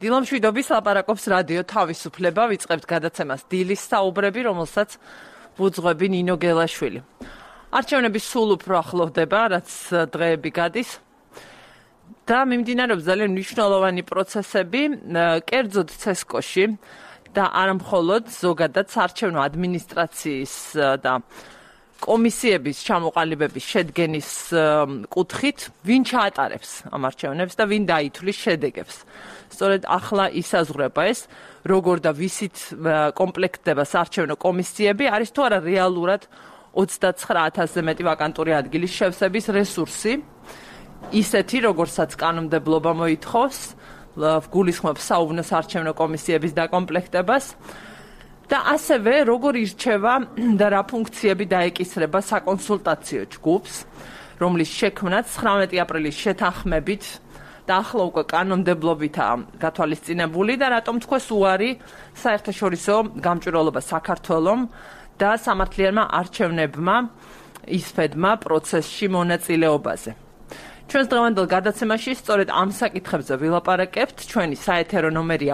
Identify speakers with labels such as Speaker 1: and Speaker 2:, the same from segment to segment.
Speaker 1: დილა მშვიდობის ლაპარაკობს რადიო თავისუფლება, ვიწყებთ გადაცემას დილის საუბრები, რომელსაც ვუძღვები ნინო გელაშვილი. არჩევნები სულ უფრო ახლოვდება, რაც დღეები გადის და მიმდინარეობს ძალიან მნიშვნელოვანი პროცესები, კერძოდ ცესკოში და არა მხოლოდ ზოგადად საარჩევნო ადმინისტრაციის და კომისიების ჩამოყალიბების შედგენის კუთხით, ვინ ჩაატარებს ამ არჩევნებს და ვინ დაითვლის შედეგებს. სწორედ ახლა ისაზღვრება ეს, როგორ და ვისით კომპლექტდება საარჩევნო კომისიები, არის თუ არა რეალურად 29,000-ზე მეტი ვაკანტური ადგილის შევსების რესურსი, ისეთი, როგორცაც კანონმდებლობა მოითხოვს, გულისხმობს საუბნო საარჩევნო კომისიების დაკომპლექტებას. და ასევე როგორ ირჩევა და რა ფუნქციები დაეკისრება საკონსულტაციო ჯგუფს, რომლის შექმნაც 19 აპრილის შეთანხმებით და ახლა უკვე კანონმდებლობითაა გათვალისწინებული და რატომ თქვეს უარი საერთაშორისო გამჭვირვალობა საქართველომ და სამართლიანმა არჩევნებმა ისფედმა პროცესში მონაწილეობაზე. ჩვენს დღევანდელ გადაცემაში სწორედ ამ საკითხებზე ვილაპარაკებთ. ჩვენი საეთერო ნომერია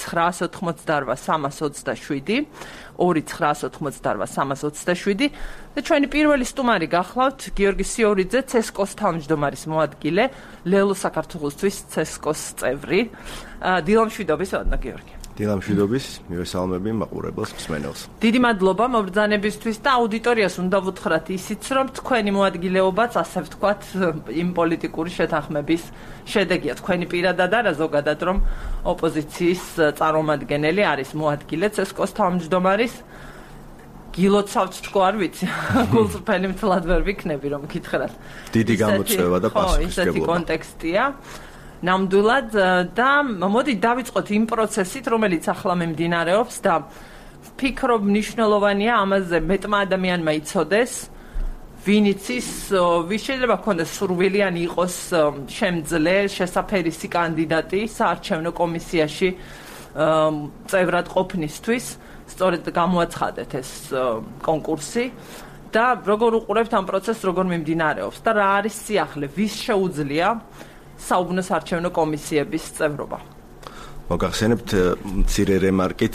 Speaker 1: 2988327 2988327 და ჩვენი პირველი სტუმარი გახლავთ გიორგი სიორიძე, ცესკოს თავმჯდომარის მოადგილე, ლელო საქართველოსთვის ცესკოს წევრი. დილა მშვიდობის, ვადნა გიორგი.
Speaker 2: დილა მშვიდობის, მივესალმები მაყურებელს, მსმენელს.
Speaker 1: დიდი მადლობა მობრძანებისთვის და აუდიტორიას უნდა ვუთხრათ ისიც, რომ თქვენი მოადგილეობაც, ასე ვთქვათ, იმ პოლიტიკური შეთანხმების შედეგია. თქვენი პირადად არა ზოგადად, რომ ოპოზიციის წარმომადგენელი არის მოადგილე ცესკოს თავმჯდომარის. გილოცავთ თქო, არ ვიცი. გულწრფელი მთლად ვერ ვიქნები, რომ გითხრათ.
Speaker 2: დიდი გამოწვევა და პასუხისმგებლობა.
Speaker 1: ისეთი კონტექსტია. ნამდვილად და მოდი დავიწყოთ იმ პროცესით, რომელიც ახლა მიმდინარეობს და ვფიქრობ მნიშვნელოვანია ამაზე მეტმა ადამიანმა იცოდეს, ვინ იცის, ვის შეიძლება ჰქონდეს სურვილი ან იყოს შემძლე შესაფერისი კანდიდატი საარჩევნო კომისიაში წევრად ყოფნისთვის, სწორედ გამოაცხადეთ ეს კონკურსი და როგორ უყურებთ ამ პროცესს, როგორ მიმდინარეობს და რა არის სიახლე, ვის შეუძლია საუბნო საარჩევნო კომისიების წევრობა.
Speaker 2: მოგახსენებთ მცირე რემარკით,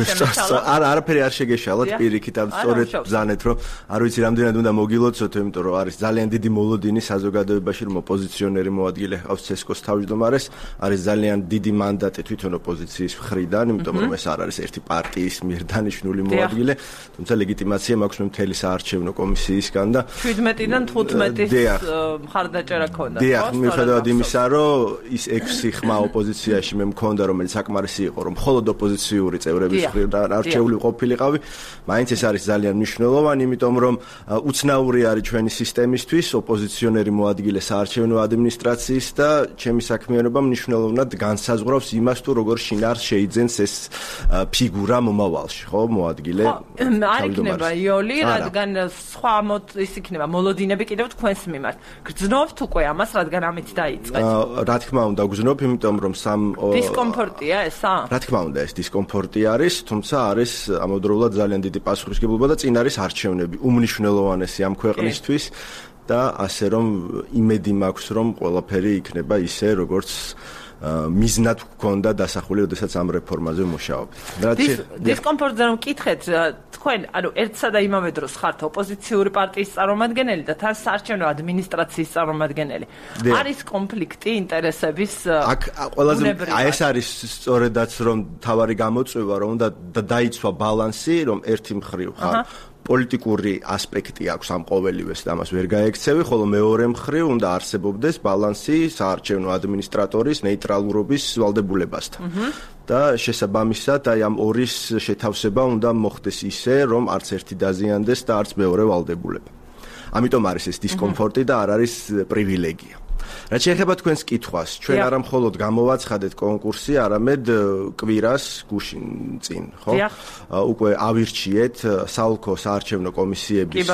Speaker 2: არაფერი არ შეგეშალოთ პირიქით, სწორედ ბრძანეთ, რომ არ ვიცი რამდენად უნდა მოგილოცოთ, იმიტომ რომ არის ძალიან დიდი მოლოდინი საზოგადოებაში, რომ ოპოზიციონერი მოადგილე ჰყავს ცესკოს თავმჯდომარეს, არის ძალიან დიდი მანდატი თვითონ ოპოზიციის მხრიდან, იმიტომ რომ ეს არ არის ერთი პარტიის მიერ დანიშნული მოადგილე, თუმცა ლეგიტიმაცია მაქვს მე მთელი საარჩევნო კომისიისგან და
Speaker 1: 17-დან 15-ის მხარდაჭერა ქონდა.
Speaker 2: დიახ, მიუხედავად იმისა, რომ ის 6 ხმა ოპოზიციაში მე მქონდა, რომ საკმარისი იყო, რომ მხოლოდ ოპოზიციური წევრების მხრიდან არჩეული ყოფილიყავი, მაინც ეს არის ძალიან მნიშვნელოვანი, იმიტომ რომ უცნაური არის ჩვენი სისტემისთვის, ოპოზიციონერი მოადგილე საარჩევნო ადმინისტრაციის და ჩემი საქმიანობა მნიშვნელოვნად განსაზღვრავს იმას, თუ როგორ შინაარს შეიძენს ეს ფიგურა მომავალში, ხო, მოადგილე.
Speaker 1: არ იქნება იოლი, რადგან სხვა ის იქნება მოლოდინები კიდევ თქვენს მიმართ. გრძნობთ უკვე ამას, რადგან ამით დაიწყეთ.
Speaker 2: რა თქმა უნდა, გრძნობ, იმიტომ რომ
Speaker 1: დისკომფორტია ესა?
Speaker 2: რა თქმა უნდა, ეს დისკომფორტი არის, თუმცა არის ამავდროულად ძალიან დიდი პასუხისმგებლობა და წინ არის არჩევნები, უმნიშვნელოვანესი ამ ქვეყნისთვის და ასე რომ იმედი მაქვს, რომ ყველაფერი იქნება ისე, როგორც მიზნად გქონდა დასახული, როდესაც ამ რეფორმაზე მუშაობთ.
Speaker 1: დისკომფორტზე რომ კითხეთ, თქვენ, ანუ ერთსა და იმავე დროს ხართ ოპოზიციური პარტიის წარმომადგენელი და თან საარჩევნო ადმინისტრაციის წარმომადგენელი. არის კონფლიქტი ინტერესების?
Speaker 2: აქ ყველაზე ეს არის სწორედაც რომ თავარი გამოწვევა, რომ უნდა დაიცვა ბალანსი, რომ ერთი მხრივ ხარ პოლიტიკური ასპექტი აქვს ამ ყოველივეს და ამას ვერ გაექცევი, ხოლო მეორე მხრივ უნდა არსებობდეს ბალანსი საარჩევნო ადმინისტრატორის ნეიტრალურობის ვალდებულებასთან. და შესაბამისად აი ამ ორის შეთავსება უნდა მოხდეს ისე, რომ არც ერთი დაზიანდეს და არც მეორე ვალდებულება. ამიტომ არის ეს დისკომფორტი და არ არის პრივილეგია. რაც შეეხება თქვენს კითხვას, ჩვენ არა მხოლოდ გამოვაცხადეთ კონკურსი, არამედ კვირას გუშინ წინ, ხო? უკვე ავირჩიეთ საოლქო საარჩევნო კომისიების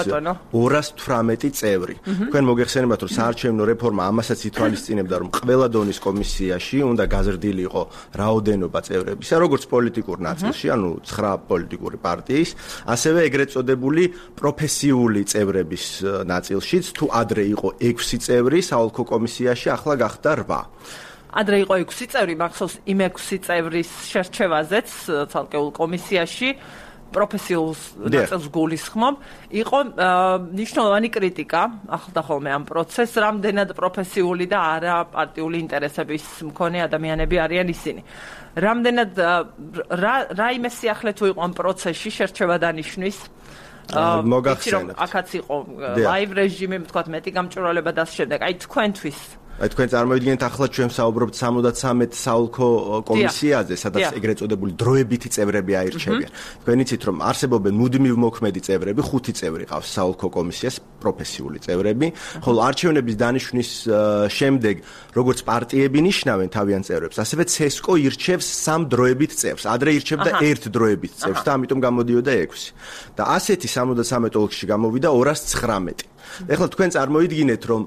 Speaker 2: 218 წევრი. თქვენ მოგეხსენებათ, რომ საარჩევნო რეფორმა ამასაც ითვალისწინებდა, რომ ყველა დონის კომისიაში უნდა გაზრდილიყო რაოდენობა წევრებისა, როგორც პოლიტიკურ ნაწილში, ანუ 9 პოლიტიკური პარტიის, ასევე ეგრეთ წოდებული პროფესიული წევრების ნაწილშიც, თუ ადრე იყო 6 წევრი საოლქო კომისიაში, ახლა გახდა 8.
Speaker 1: ადრე იყო 6 წევრი, მახსოვს იმ 6 წევრის შერჩევაზეც ცალკეულ კომისიაში პროფესიულ ნაწილს გულისხმობ, იყო მნიშვნელოვანი კრიტიკა ახლდა ხოლმე ამ პროცესს, რამდენად პროფესიული და არა პარტიული ინტერესების მქონე ადამიანები არიან ისინი. რამდენად რაიმე სიახლე თუ იყო ამ პროცესში შერჩევა დანიშნვის
Speaker 2: მოგახსენებთ.
Speaker 1: აქაც იყო ლაივ რეჟიმი, თქვათ მეტი გამჭვირვალება და ამ შემდეგ. აი თქვენთვის
Speaker 2: თქვენ წარმოვიდგინეთ ახლა ჩვენ საუბრობთ 73 საოლქო კომისიაზე, სადაც ეგრეთ წოდებული დროებითი წევრები აირჩევიან. თქვენ იცით რომ არსებობენ მუდმივ მოქმედი წევრები, 5 წევრი ყავს საოლქო კომისიას, პროფესიული წევრები, ხოლო არჩევნების დანიშვნის შემდეგ, როგორც პარტიები ნიშნავენ თავიანთ წევრებს, ასევე CSKO ირჩევს 3 დროებით წევრს. ადრე ირჩევდა 1 დროებით წევრს და ამიტომ გამოდიოდა 6. და ასეთი 73 ოლქში გამოვიდა 219. ეხლა თქვენ წარმოიდგინეთ რომ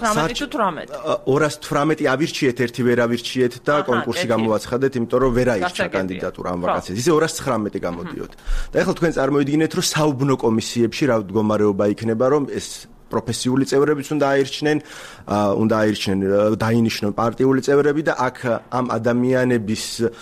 Speaker 2: 218 ავირჩიეთ, ერთი ვერ ავირჩიეთ და კონკურსი გამოვაცხადეთ, იმიტომ რომ ვერ აირჩა კანდიდატურა ამ ვაკანსიაზე. ისე 219 გამოდიოთ. და ეხლა თქვენ წარმოიდგინეთ, რომ საუბნო კომისიებში რა მდგომარეობა იქნება, რომ ეს პროფესიული წევრებიც უნდა აირჩნენ, დაინიშნონ პარტიული წევრები და აქ ამ ადამიანების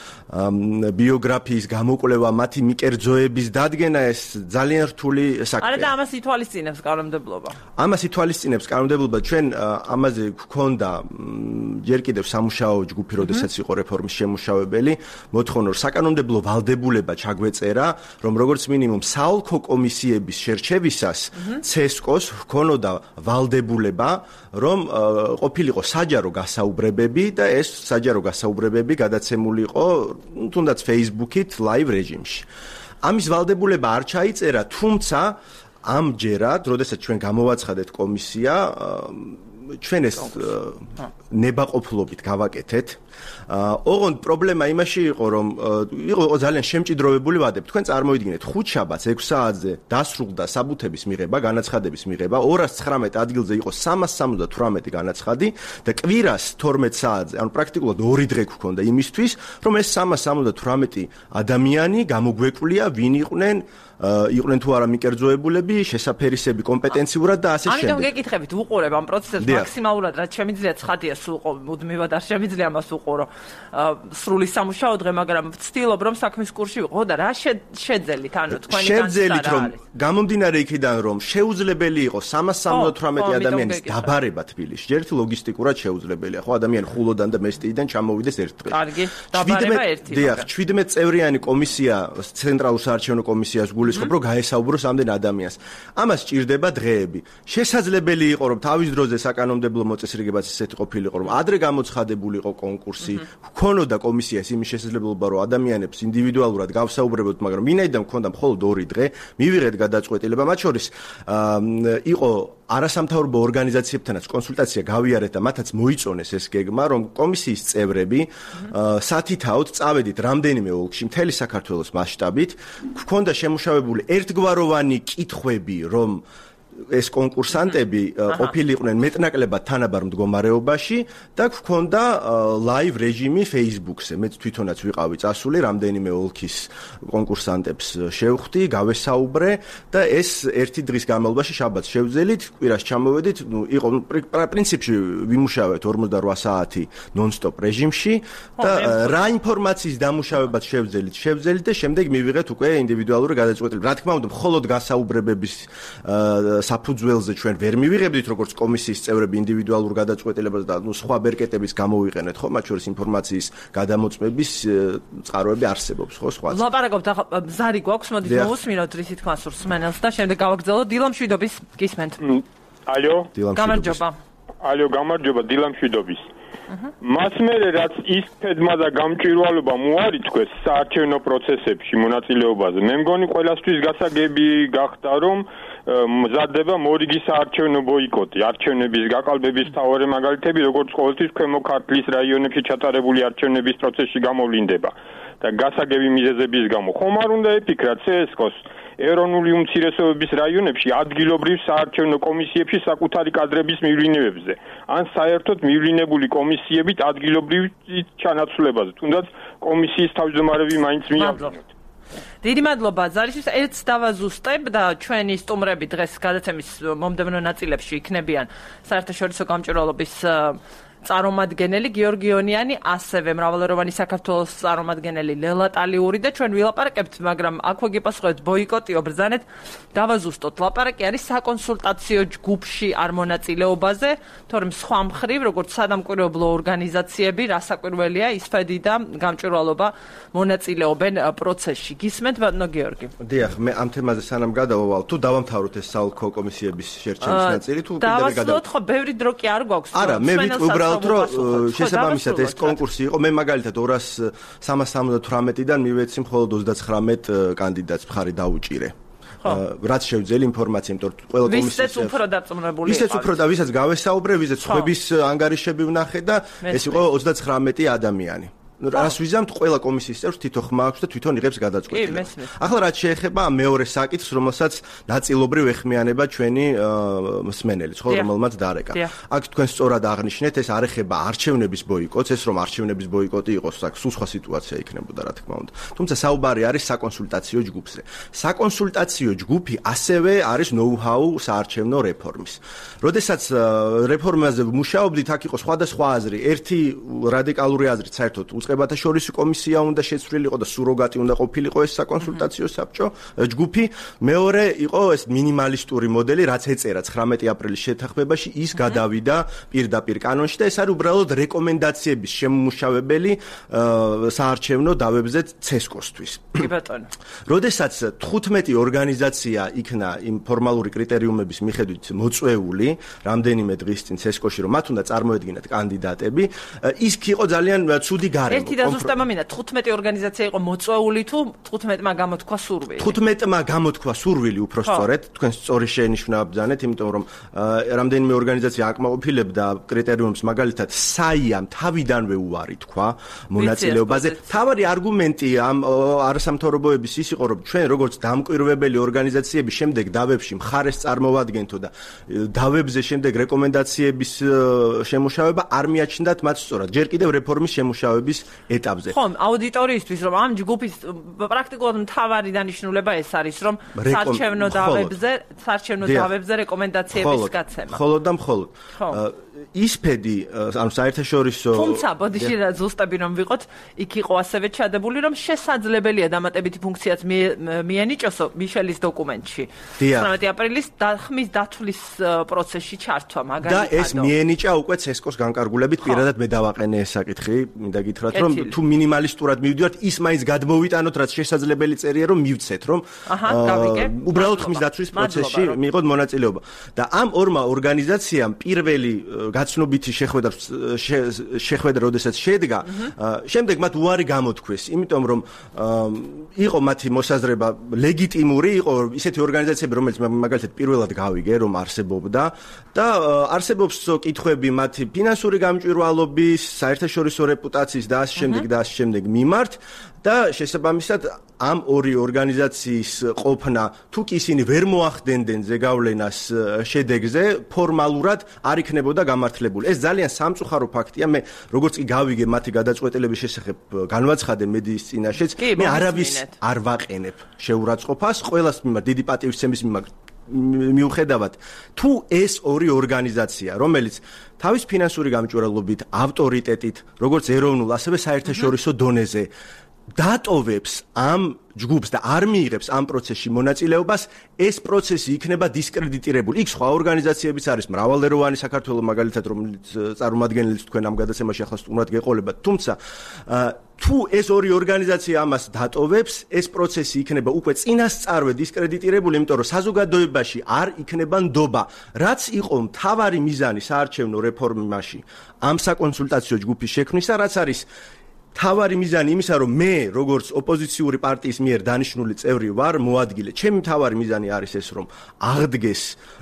Speaker 2: ბიოგრაფიის გამოკვლევა, მათი მიკერძოების დადგენა ეს ძალიან რთული საქმეა.
Speaker 1: არა და ამას ითვალისწინებს კანონმდებლობა.
Speaker 2: ამას ითვალისწინებს კანონმდებლობა. ჩვენ ამაზე გვქონდა ჯერ კიდევ სამუშაო ჯგუფი, როდესაც იყო რეფორმის შემუშავებელი, მოთხოვნა რომ საკანონმდებლო ვალდებულება ჩაგვეწერა, რომ როგორც მინიმუმ საოლქო კომისიების შერჩევისას CSKO-ს ჰქონოდა ვალდებულება, რომ ყოფილიყო საჯარო გასაუბრებები და ეს საჯარო გასაუბრებები გადაცემულიყო თუნდაც Facebook-ით live რეჟიმში. ამის ვალდებულება არ ჩაიწერა, თუმცა ამჯერად, როდესაც ჩვენ გამოვაცხადეთ კომისია, ჩვენ ეს ნებაყოფლობით გავაკეთეთ. ოღონდ პრობლემა იმაში იყო, რომ იყო ძალიან შემჭიდროვებული ვადები. თქვენ წარმოიდგინეთ, 5 შაბათს 6 საათზე დასრულდა საბუთების მიღება, განაცხადების მიღება, 219 ადგილზე იყო 378 განაცხადი და კვირას 12 საათზე, ანუ პრაქტიკულად 2 დღე გვქონდა იმისთვის, რომ ეს 378 ადამიანი გამოგვეკვლია, ვინ იყვნენ თუ არა მიკერძოებულები, შესაფერისები კომპეტენციურად და ასე შემდეგ.
Speaker 1: ამიტომ გეკითხებით, უყურებ ამ პროცესს მაქსიმალურად რაც შემიძლია ცხადია სულყო, მუდმივად არ შემიძლია მას უყურო სრული სამუშაო დღე, მაგრამ ვცდილობ რომ საქმის კურსში ვიყო და რა შეძელით, ანუ თქვენი
Speaker 2: განცდა რომ გამომდინარე იქიდან რომ შეუძლებელი იყო 378 ადამიანის დაბარება თბილისში, ერთი ლოგისტიკურად შეუძლებელია, ხო ადამიანი ხულოდან და მესტიიდან ჩამოვიდეს ერთ დღეს.
Speaker 1: კარგი, დაბარება ერთი.
Speaker 2: დიახ, 17 წევრიანი კომისია, ცენტრალურ საარჩევნო კომისიას გულისხმობ, რომ გაესაუბროს ამდენ ადამიანს. ამას სჭირდება დღეები. შესაძლებელი იყო, რომ თავის დროზე საკანონმდებლო მოწესრიგებაც ისეთი ყოფილიყო, რომ ადრე გამოცხადებულიყო კონკურსი, ჰქონოდა კომისიას იმის შესაძლებლობა, რომ ადამიანებს ინდივიდუალურად გავსაუბრებოთ, მაგრამ ვინაიდან ჰქონდა მხოლოდ 2 დღე, მივიღეთ გადაწყვეტილება, მათ შორის იყო არასამთავრობო ორგანიზაციებთანაც კონსულტაცია გავიარეთ და მათაც მოიწონეს ეს გეგმა, რომ კომისიის წევრები სათითაოდ წავედით რამდენიმე ოლქში, მთელი საქართველოს მასშტაბით, გვქონდა შემუშავებული ერთგვაროვანი კითხვები, რომ ეს კონკურსანტები ყოფილიყვნენ მეტნაკლებად თანაბარ მდგომარეობაში და გვქონდა live რეჟიმი Facebook-ზე. მე თვითონაც ვიყავი წასული, რამდენიმე ოლქის კონკურსანტებს შევხვდი, გავესაუბრე და ეს ერთი დღის განმავლობაში შაბათს შევძელით, კვირას ჩამოვედით, იყო პრინციპში ვიმუშავეთ 48 საათი non-stop რეჟიმში და რა ინფორმაციის დამუშავებაც შევძელით და შემდეგ მივიღეთ უკვე ინდივიდუალური გადაწყვეტილება. რა თქმა უნდა, მხოლოდ გასაუბრებების საფუძველზე ჩვენ ვერ მივიღებდით როგორც კომისიის წევრები ინდივიდუალურ გადაწყვეტილებას და სხვა ბერკეტების გამოვიყენეთ, ხო, მათ შორის ინფორმაციის გადამოწმების წყაროები არსებობს, ხო, სხვა.
Speaker 1: ლაპარაკობთ, ზარი გვაქვს, მოდით მოусმინოთ რისი თქმა სურს მენელს და შემდეგ გავაგრძელოთ დილამშვიდობის გისმენთ.
Speaker 3: ალო,
Speaker 1: გამარჯობა.
Speaker 3: ალო, გამარჯობა, დილამშვიდობის. მას მერე რაც ის ფედმა და გამჭვირვალობა მოარიცხეს საარჩევნო პროცესებში მონაწილეობაზე, მე მგონი ყველასთვის გასაგები გახდა, რომ მზადდება მორიგი საარჩევნო ბოიკოტი, არჩევნების გაყალბების მთავარი მაგალითები, როგორც ყოველთვის ქვემო ქართლის რაიონებში ჩატარებული არჩევნების პროცესში გამოვლინდება და გასაგები მიზეზების გამო. ხომ არ უნდა ეფიქრა CSKO-ს ეროვნული უმცირესობების რაიონებში ადგილობრივ საარჩევნო კომისიებში საკუთარი კადრების მივლინებებზე, ან საერთოდ მივლინებული კომისიებით ადგილობრივ ჩანაცვლებაზე, თუნდაც კომისიის თავმჯდომარები მაინც მიავლინოთ.
Speaker 1: დიდი მადლობა ზარისთვის, ერთს დავაზუსტებ და ჩვენი სტუმრები დღეს გადაცემის მომდევნო ნაწილებში იქნებიან საერთაშორისო გამჭვირვალობის წარმომადგენელი გიორგიონიანი, ასევე მრავალეროვანი საქართველოს წარმომადგენელი ლელა ტალიური და ჩვენ ვილაპარაკებთ, მაგრამ აქვე გიპასუხებთ ბოიკოტიო ბრძანეთ, დავაზუსტოთ, ლაპარაკი არის საკონსულტაციო ჯგუფში არ მონაწილეობაზე, თორემ სხვა მხრივ, როგორც სადამკვირვებლო ორგანიზაციები, რასაკვირველია, ისფედი და გამჭვირვალობა მონაწილეობენ პროცესში. გისმენთ, ბატონო გიორგი?
Speaker 2: დიახ, მე ამ თემაზე სანამ გადავავალ, თუ დავამთავროთ ეს საოლქო კომისიების შერჩევის ნაწილი, თუ კიდევ
Speaker 1: დავასრულოთ, ხო, ბევრი დრო კი არ გვაქვს.
Speaker 2: არა, მე ვიტყვი უბრალოდ, რომ შესაბამისად ეს კონკურსი იყო, მე მაგალითად 378-დან მივეცი მხოლოდ 39 კანდიდატს მხარი დაუჭირე. რაც შევძელი ინფორმაცია, იმიტომ რომ ყველა კომისია
Speaker 1: ვისაც უფრო დაწუნებული იყო.
Speaker 2: ვისაც უფრო და ვისაც გავესაუბრე, ვისაც ხვების ანგარიშები ვნახე და ეს იყო 39 ადამიანი. რას ვიზამთ, ყველა კომისიის წევრს თვითონ ხმა აქვს და თვითონ იღებს გადაწყვეტილებას. ახლა რაც შეეხება მეორე საკითხს, რომელსაც ნაწილობრივ ეხმიანება ჩვენი მსმენელი, ხო, რომელმაც დარეკა. აქ თქვენ სწორად აღნიშნეთ, ეს არ ეხება არჩევნების ბოიკოტს, ეს რომ არჩევნების ბოიკოტი იყოს, აქ სულ სხვა სიტუაცია იქნებოდა, რა თქმა უნდა. თუმცა საუბარი არის საკონსულტაციო ჯგუფზე. საკონსულტაციო ჯგუფი ასევე არის ნოუ-ჰაუ საარჩევნო რეფორმის. როდესაც რეფორმაზე მუშაობდით, აქ იყო სხვადასხვა აზრი. ერთი რადიკალური აზრით საერთოდ უწყებათა შორის კომისია უნდა შეცვლილიყო და სუროგატი უნდა ყოფილიყო ეს საკონსულტაციო საბჭო ჯგუფი. მეორე იყო ეს მინიმალისტური მოდელი, რაც ეწერა 19 აპრილის შეთანხმებაში, ის გადავიდა პირდაპირ კანონში და ეს არის უბრალოდ რეკომენდაციების შემმუშავებელი საარჩევნო დავებზე ცესკოსთვის.
Speaker 1: კი ბატონო.
Speaker 2: როდესაც 15 ორგანიზაცია იქნა იმ ფორმალური კრიტერიუმების მიხედვით მოწვეული რამდენიმე დღის წინ ცესკოში, რომ მათ უნდა წარმოედგინათ კანდიდატები, ის იყო ძალიან ცუდი გარემო.
Speaker 1: ერთი და ზუსტად მინდა 15 ორგანიზაცია იყო მოწვეული თუ 15-მა გამოთქვა სურვილი?
Speaker 2: 15-მა გამოთქვა სურვილი უფრო სწორედ, თქვენ სწორი შენიშვნა ბრძანეთ, იმიტომ რომ რამდენიმე ორგანიზაცია აკმაყოფილებდა კრიტერიუმებს, მაგალითად საიამ თავიდანვე უარი თქვა მონაწილეობაზე. თავარი არგუმენტი ამ არასამთავრობოების ის იყო, რომ ჩვენ როგორც დამკვირვებელი ორგანიზაციები შემდეგ დავებში მხარეს წარმოვადგენთო და დავებზე შემდეგ რეკომენდაციების შემუშავება არ მიაჩნდათ მათ სწორად. ჯერ კიდევ რეფორმის შემუშავების ეტაპზე.
Speaker 1: ხო, აუდიტორიისთვის რომ ამ ჯგუფის პრაქტიკულად მთავარი დანიშნულება ეს არის, რომ საარჩევნო დავებზე რეკომენდაციების გაცემა.
Speaker 2: მხოლოდ და მხოლოდ. ისფედი, ანუ საერთაშორისო
Speaker 1: თუმცა ბოდიში ზუსტები რომ ვიყოთ, იქ იყო ასევე ჩადებული, რომ შესაძლებელია დამატებითი ფუნქციაც მიენიჭოსო მიშელის დოკუმენტში. 19 აპრილის ხმის დათვლის პროცესში ჩართვა მაგალითად.
Speaker 2: და ეს მიენიჭა უკვე ცესკოს განკარგულებით, პირადად მე დავაყენე ეს საკითხი, მინდა გითხრათ, რომ თუ მინიმალისტურად მივიდივართ, ის მაინც გადმოვიტანოთ, რაც შესაძლებელი წერია, რომ მივცეთ, რომ უბრალოდ ხმის დათვლის პროცესში მიიღოთ მონაწილეობა. და ამ ორმა ორგანიზაციამ პირველი გაცნობითი შეხვედრა, როდესაც შედგა, შემდეგ მათ უარი გამოთქვეს, იმიტომ რომ იყო მათი მოსაზრება ლეგიტიმური, იყო ისეთი ორგანიზაციები, რომელიც მაგალითად პირველად გავიგე, რომ არსებობდა და არსებობს კითხვები მათი ფინანსური გამჭვირვალობის, საერთაშორისო რეპუტაციის და ასე შემდეგ მიმართ და შესაბამისად ამ ორი ორგანიზაციის ყოფნა, თუ კი ისინი ვერ მოახდენდნენ ზეგავლენას შედეგზე, ფორმალურად არ იქნებოდა გამართლებული. ეს ძალიან სამწუხარო ფაქტია. მე როგორც კი გავიგე მათი გადაწყვეტილების შესახებ განვაცხადე მედიის წინაშეც, მე არავის არ ვაყენებ შეურაცხყოფას, ყველას მიმართ დიდი პატივისცემის მიუხედავად, თუ ეს ორი ორგანიზაცია, რომელიც თავის ფინანსური გამჭვირვალობით, ავტორიტეტით, როგორც ეროვნულ, ასევე საერთაშორისო დონეზე დატოვებს ამ ჯგუფს და არ მიიღებს ამ პროცესში მონაწილეობას, ეს პროცესი იქნება დისკრედიტირებული. იქ სხვა ორგანიზაციებიც არის, მრავალეროვანი საქართველოს მაგალითად, რომელიც წარმომადგენელიც თქვენ ამ გადაცემაში ახლა სტუმრად გეყოლებათ, თუმცა თუ ეს ორი ორგანიზაცია ამას დატოვებს, ეს პროცესი იქნება უკვე წინასწარვე დისკრედიტირებული, იმიტომ რომ საზოგადოებაში არ იქნება ნდობა, რაც იყო მთავარი მიზანი საარჩევნო რეფორმაში ამ საკონსულტაციო ჯგუფის შექმნისა, რაც არის თავარი მიზანი იმისა, რომ მე როგორც ოპოზიციური პარტიის მიერ დანიშნული წევრი ვარ, მოადგილე. ჩემი თავარი მიზანი არის ეს, რომ აღდგეს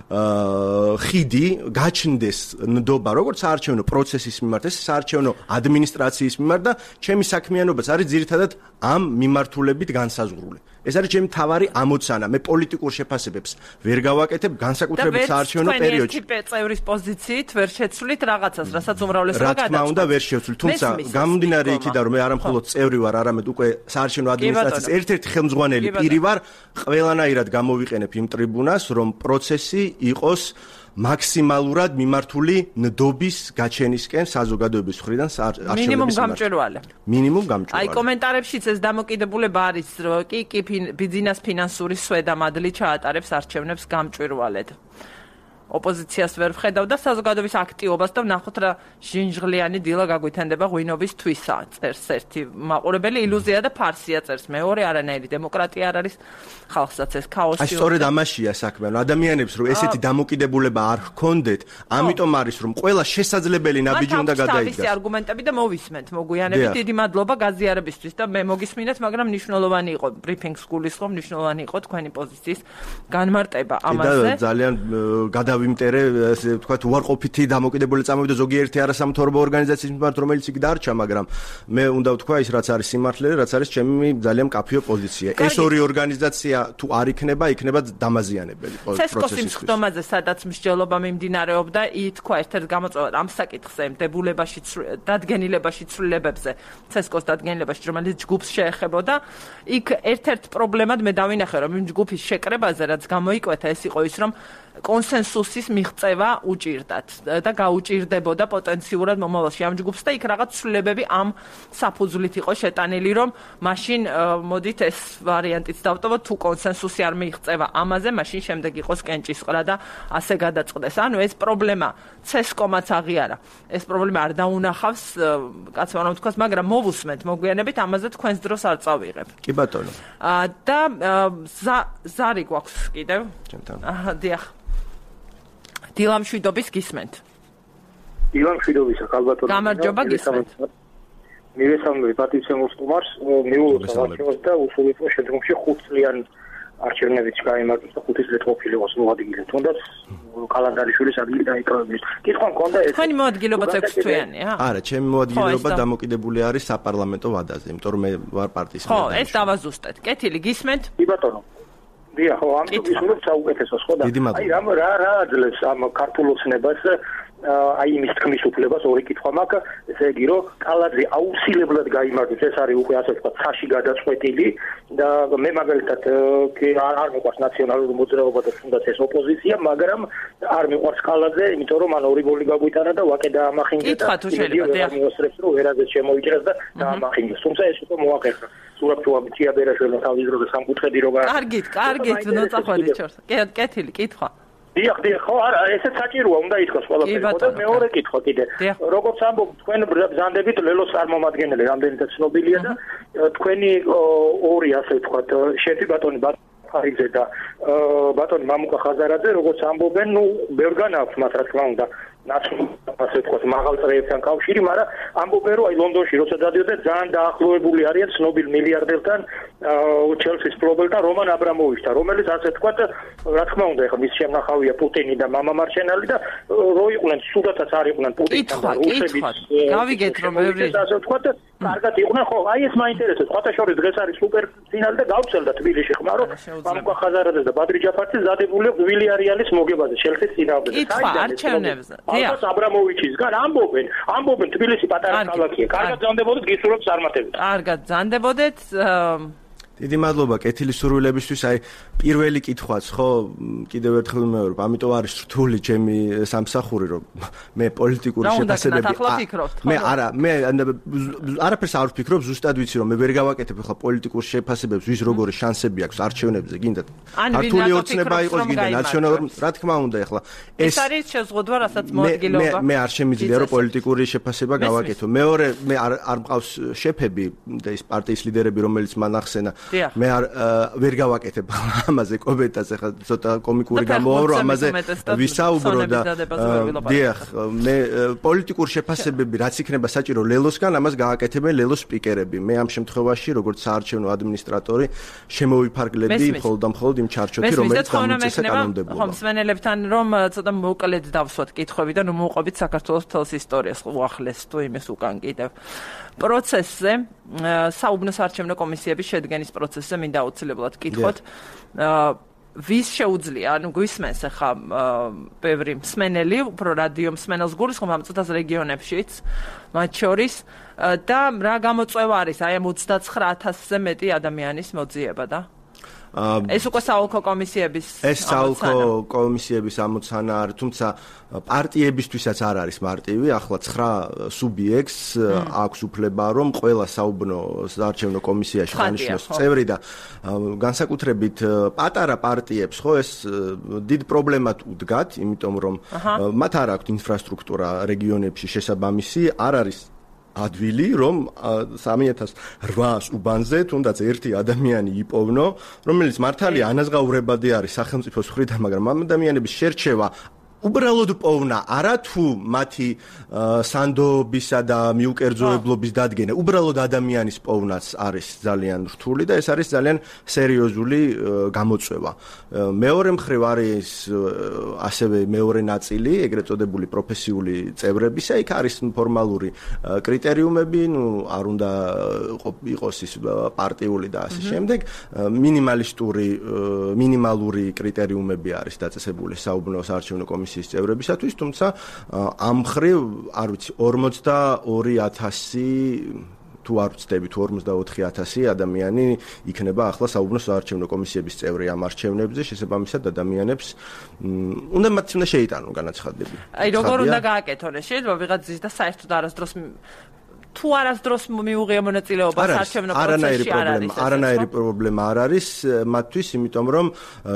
Speaker 2: ხიდი, გაჩნდეს ნდობა, როგორც საარჩევნო პროცესის მიმართ, ეს საარჩევნო ადმინისტრაციის მიმართ და ჩემი საქმიანობაც არის ძირითადად ამ მიმართულებით განსაზღვრული. ეს არის ჩემი თავარი ამოცანა. მე პოლიტიკურ შეფასებებს ვერ გავაკეთებ, განსაკუთრებით საარჩევნო პერიოდში.
Speaker 1: და ვერც წევრის პოზიციით ვერ შეცვლით რაღაცას, რასაც უმრავლესობა გადაწყვეტს.
Speaker 2: რა თქმა უნდა, ვერ შევცვლით, თუმცა გამომდინარე იქიდან, რომ მე არა მხოლოდ წევრი ვარ, არამედ უკვე საარჩევნო ადმინისტრაციის ერთ-ერთი ხელმძღვანელი პირი ვარ, ყველანაირად გამოვიყენებ იმ ტრიბუნას, რომ პროცესი იყოს მაქსიმალურად მიმართული ნდობის გაჩენისკენ საზოგადოების მხრიდან არჩევნების მინიმუმ გამჭვირვალე.
Speaker 1: აი კომენტარებშიც ეს დამოკიდებულება არის, რომ კი ბიზნეს ფინანსური სვედამადლი ჩაატარებს არჩევნებს გამჭვირვალედ. ოპოზიციას ვერ ვხედავ და საზოგადოების აქტივობას და ვნახოთ რა ჟინჟღლიანი დილა გაგვითენდება ღვინობის თვისა. წერს ერთი მაყურებელი, ილუზია და ფარსია წერს მეორე, არანაირი დემოკრატია არ არის, ხალხსაც ეს ქაოსი.
Speaker 2: აი სწორედ ამაშია საქმე, ადამიანებს რომ ესეთი დამოკიდებულება არ ჰქონდეთ, ამიტომ არის რომ ყველა შესაძლებელი ნაბიჯი უნდა გადაიდგას.
Speaker 1: თავისი არგუმენტები და მოვისმენთ, მოგვიანებით, დიდი მადლობა გაზიარებისთვის და მე მოგისმინეთ, მაგრამ მნიშვნელოვანი იყო ბრიფინგს გულისხმობ, მნიშვნელოვანი იყო თქვენი პოზიციის განმარტება ამაზე.
Speaker 2: და ძალიან ვიმტერე, ასე ვთქვათ, უარყოფითი დამოკიდებული წამოვიდა ზოგიერთი არასამთავრობო ორგანიზაციის მიმართ, რომელიც იქ დარჩა, მაგრამ მე უნდა ვთქვა ის, რაც არის სიმართლე, რაც არის ჩემი ძალიან მკაფიო პოზიცია. ეს ორი ორგანიზაცია თუ არ იქნება დამაზიანებელი პროცესისთვის.
Speaker 1: ცესკოს მსხდომაზე, სადაც მსჯელობა მიმდინარეობდა, ითქვა ერთ-ერთ გამოწვევად ამ საკითხზე, დადგენილებაში ცვლილებებზე, ცესკოს დადგენილებაში, რომელიც ჯგუფს შეეხებოდა, იქ ერთ-ერთ პრობლემად მე დავინახე, რომ იმ ჯგუფის შეკრებაზე, რაც გამოიკვეთა, ეს იყო ის, რომ კონსენსუსის მიღწევა უჭირდათ და გაუჭირდებოდა პოტენციურად მომავალში ამ ჯგუფს და იქ რაღაც ცვლილებები ამ საფუძვლით იყო შეტანილი, რომ მაშინ მოდით ეს ვარიანტიც დავტოვოთ, თუ კონსენსუსი არ მიიღწევა ამაზე, მაშინ შემდეგ იყოს კენჭისყრა და ასე გადაწყდეს. ანუ ეს პრობლემა ცესკომაც აღიარა. ეს პრობლემა არ დაუნახავს კაცმა რომ თქვას, მაგრამ მოვუსმენთ მოგვიანებით ამაზე თქვენს დროს არ წავიღებ.
Speaker 2: კი ბატონო.
Speaker 1: და ზარი გვაქვს კიდევ?
Speaker 2: ჩემთან.
Speaker 1: დიახ. დილამშვიდობის გისმენთ.
Speaker 4: დილამშვიდობისა, ალბათ.
Speaker 1: გამარჯობა, გისმენთ.
Speaker 4: მივესალმები პატივცემულ სტუმარს, მიულოცავ არჩევნებს და უსულით შედგომში 5 წლიან არჩევნებიც გაიმართოს და 5 წლით ყოფილიყოს მოადგილე. თუნდაც კალანდარიშვილის ადგილი დაიკავებინეს. კითხვა მქონდა ეს.
Speaker 1: თქვენი მოადგილეობაც 6 თვიანია?
Speaker 2: არა, ჩემი მოადგილეობა დამოკიდებული არის საპარლამენტო ვადაზე, იმიტომ რომ მე ვარ პარტიის
Speaker 1: ხო, ეს დავაზუსტეთ. კეთილი, გისმენთ?
Speaker 4: კი ბატონო. დიახ, ხო, ამ თვითონ საუკეთესოს ხო და აი რა აძლევს ამ ქართულ ოცნებას აი იმის თქმის უფლებას ორი კითხვა მაქვს, ესე იგი რომ კალადზე აუცილებლად გაიმართოს, ეს არის უკვე ასე ვთქვათ, ცაში გადაწყვეტილი და მე მაგალითად არ მიყვარს ნაციონალური მოძრაობა და თუნდაც ეს ოპოზიცია, მაგრამ არ მიყვარს კალადზე, იმიტომ რომ მან ორი გოლი გაგვიტანა და ვაკე დაამახინგა და მიოსრებს რომ ვერაზე შემოიჭრას და დაამახინგა. თუმცა ეს უკვე მოახერხა. სურათუა მიწიაბერაშვილმა თავის დროზე სამკუთხედი რო გა.
Speaker 1: კარგით, ნოწახვედი ჩორს. კეთილი, კითხვა.
Speaker 4: დიახ, ხო, არა, ესეც საჭიროა, უნდა ითქვას ყველაფერი. და მეორე კითხვა კიდე. როგორც ამბობ, თქვენ ბრძანდებით ლელოს წარმომადგენელი, რამდენიც ცნობილია და თქვენი ორი ასე ვთქვათ, შედი ბატონი ფარიძე და ბატონი მამუკა ხაზარაძე, როგორც ამბობენ, ბევრგან აქვს მათ რა თქმა უნდა. ასე ვთქვათ, მაღალ წრეებთან კავშირი, მაგრამ ამბობენ, რომ აი ლონდონში როცა დადიოდნენ, ძალიან დაახლოებული არიან ცნობილ მილიარდერთან, ჩელსის მფლობელთან, რომან აბრამოვიჩთან, რომელიც ასე ვთქვათ, რა თქმა უნდა, ეხლა მის შემნახავია პუტინი და მამა მარჩენალი და რო იყვნენ, სულათაც არ იყვნენ პუტინთან და რუსების.
Speaker 1: გავიგეთ, რომ ბევრი
Speaker 4: ასე ვთქვათ, კარგად იყვნენ, ხო, აი ეს მაინტერესებს. სხვათა შორის დღეს არის სუპერფინალი და გავცელდა თბილისში ხმა, რომ მამუკა ხაზარაძე და ბადრი ჯაფარიძე დადებულია გვილი არიალის მოგებაზე, ჩელსის წინააღმდეგ.
Speaker 1: კითხვა არჩევნებზე.
Speaker 4: დიახ, აბრამოვიჩისგან ამბობენ თბილისი პატარა ქალაქია. კარგად ზანდებოდეთ, გისურვებთ წარმატებით.
Speaker 1: კარგად ზანდებოდეთ.
Speaker 2: დიდი მადლობა კეთილი სურვილებისთვის. აი პირველი კითხვაც ხო კიდევ ერთხელ ვიმეორებ, ამიტომ არის რთული ჩემი სამსახური, რომ მე პოლიტიკური შეფასებები მე არაფერს არ ვფიქრობ, ზუსტად ვიცი რომ მე ვერ გავაკეთებ ახლა პოლიტიკურ შეფასებებს, ვის როგორი შანსები აქვს არჩევნებზე, გინდა ქართული ოცნება იყოს, გინდა ნაციონალური, რა თქმა უნდა ახლა
Speaker 1: ეს არის შეზღუდვა, რასაც მოადგილეობა.
Speaker 2: მე არ შემიძლია რომ პოლიტიკური შეფასება გავაკეთო. მეორე მე არ მყავს შეფები და ის პარტიის ლიდერები, რომელიც მან ახსენა. მე ვერ გავაკეთებ ამაზე კომენტარს, ახლა ცოტა კომიკური გამოვა რომ ამაზე ვისაუბრო და დიახ, მე პოლიტიკურ შეფასებები რაც იქნება საჭირო ლელოსგან, ამას გააკეთებენ ლელოს სპიკერები. მე ამ შემთხვევაში როგორც საარჩევნო ადმინისტრატორი შემოვიფარგლები მხოლოდ და მხოლოდ იმ ჩარჩოთი, რომელიც გამოწესა კანონმდებლობა.
Speaker 1: ხო, მსმენელებთან რომ ცოტა მოკლედ დავსვათ კითხვები და ნუ მოვყვებით საქართველოს თელს ისტორიას უახლეს თუ იმის უკან კიდევ. პროცესზე, საუბნო საარჩევნო კომისიების შედგენის პროცესზე მინდა აუცილებლად კითხოთ. ვის შეუძლია, ანუ გვისმენს ახლა ბევრი მსმენელი, უფრო რადიო მსმენელს გულისხმობ ამ წუთას რეგიონებშიც, მათ შორის და რა გამოწვევა არის აი ამ 29,000-ზე მეტი ადამიანის მოძიება და ეს უკვე საოლქო კომისიების
Speaker 2: საოლქო კომისიების ამოცანა არის, თუმცა პარტიებისთვისაც არ არის მარტივი, ახლა 9 სუბიექტს აქვს უფლება, რომ ყველა საუბნო საარჩევნო კომისიაში დანიშნოს წევრი და განსაკუთრებით პატარა პარტიებს ხო ეს დიდ პრობლემად უდგათ, იმიტომ რომ მათ არ აქვთ ინფრასტრუქტურა რეგიონებში შესაბამისი, არ არის ადვილი, რომ 3800 უბანზე თუნდაც ერთი ადამიანი იპოვნო, რომელიც მართალია ანაზღაურებადი არის სახელმწიფოს მხრიდან, მაგრამ ამ ადამიანების შერჩევა უბრალოდ პოვნა, არა თუ მათი სანდობისა და მიუკერძოებლობის დადგენა, უბრალოდ ადამიანის პოვნაც არის ძალიან რთული და ეს არის ძალიან სერიოზული გამოწვევა. მეორე მხრივ არის ასევე მეორე ნაწილი, ეგრეთ წოდებული პროფესიული წევრებისა, იქ არის ფორმალური კრიტერიუმები, არ უნდა იყოს ის პარტიული და ასე შემდეგ, მინიმალური კრიტერიუმები არის დაწესებული საუბნო საარჩევნო კომისიის წევრებისათვის, თუმცა ამ მხრივ, არ ვიცი, 42000 თუ არ ვცდები, თუ 44000 ადამიანი იქნება ახლა საუბნო საარჩევნო კომისიების წევრი ამ არჩევნებზე, შესაბამისად ადამიანებს უნდა შეიტანონ განაცხადები.
Speaker 1: აი როგორ უნდა გააკეთონ ეს? შეიძლება ვიღაცის და საერთოდ არასდროს თუ არასდროს მიუღია მონაწილეობა საარჩევნო პროცესში არ არის.
Speaker 2: არანაირი პრობლემა არ არის მათთვის, იმიტომ რომ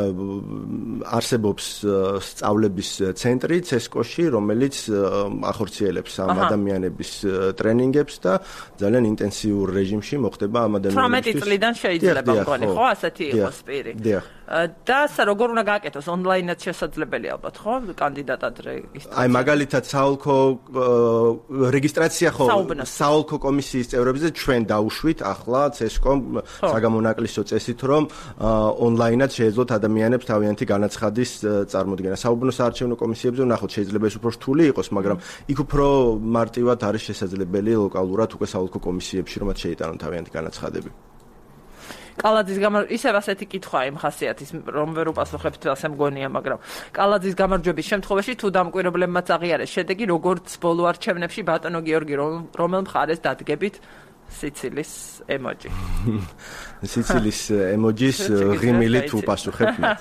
Speaker 2: არსებობს სწავლების ცენტრი CESCO-ში, რომელიც ახორციელებს ამ ადამიანების ტრენინგებს და ძალიან ინტენსიურ რეჟიმში მოხდება ამ ადამიანებისთვის.
Speaker 1: 18 წლიდან შეიძლება მგონი, ხო, ასეთი იყოს პირი. და როგორ უნდა გააკეთოს? ონლაინად შესაძლებელი ალბათ, ხო? კანდიდატად რეგისტრაცია.
Speaker 2: აი მაგალითად საოლქო რეგისტრაცია ხო საოლქო კომისიის წევრებზე ჩვენ დავუშვით ახლა CESCO-მ საგამონაკლისო წესით, რომ ონლაინად შეეძლოთ ადამიანებს თავიანთი განაცხადის წარმოდგენა. საუბნო საარჩევნო კომისიებზე ნახოთ, შეიძლება ეს უფრო რთული იყოს, მაგრამ იქ უფრო მარტივად არის შესაძლებელი ლოკალურად უკვე საოლქო კომისიებში, რომ მათ შეიტანონ თავიანთი განაცხადები.
Speaker 1: კალაძის ისევ ასეთი კითხვა იმ ხასიათის, რომ ვერ უპასუხებთ, ასე მგონია, მაგრამ კალაძის გამარჯვების შემთხვევაში თუ დამკვირვებლებმაც აღიარეს შედეგი, როგორც ბოლო არჩევნებში ბატონო გიორგი, რომელ მხარეს დადგებით სიცილის ემოჯი.
Speaker 2: სიცილის ემოჯის ღიმილით უპასუხებთ მათ.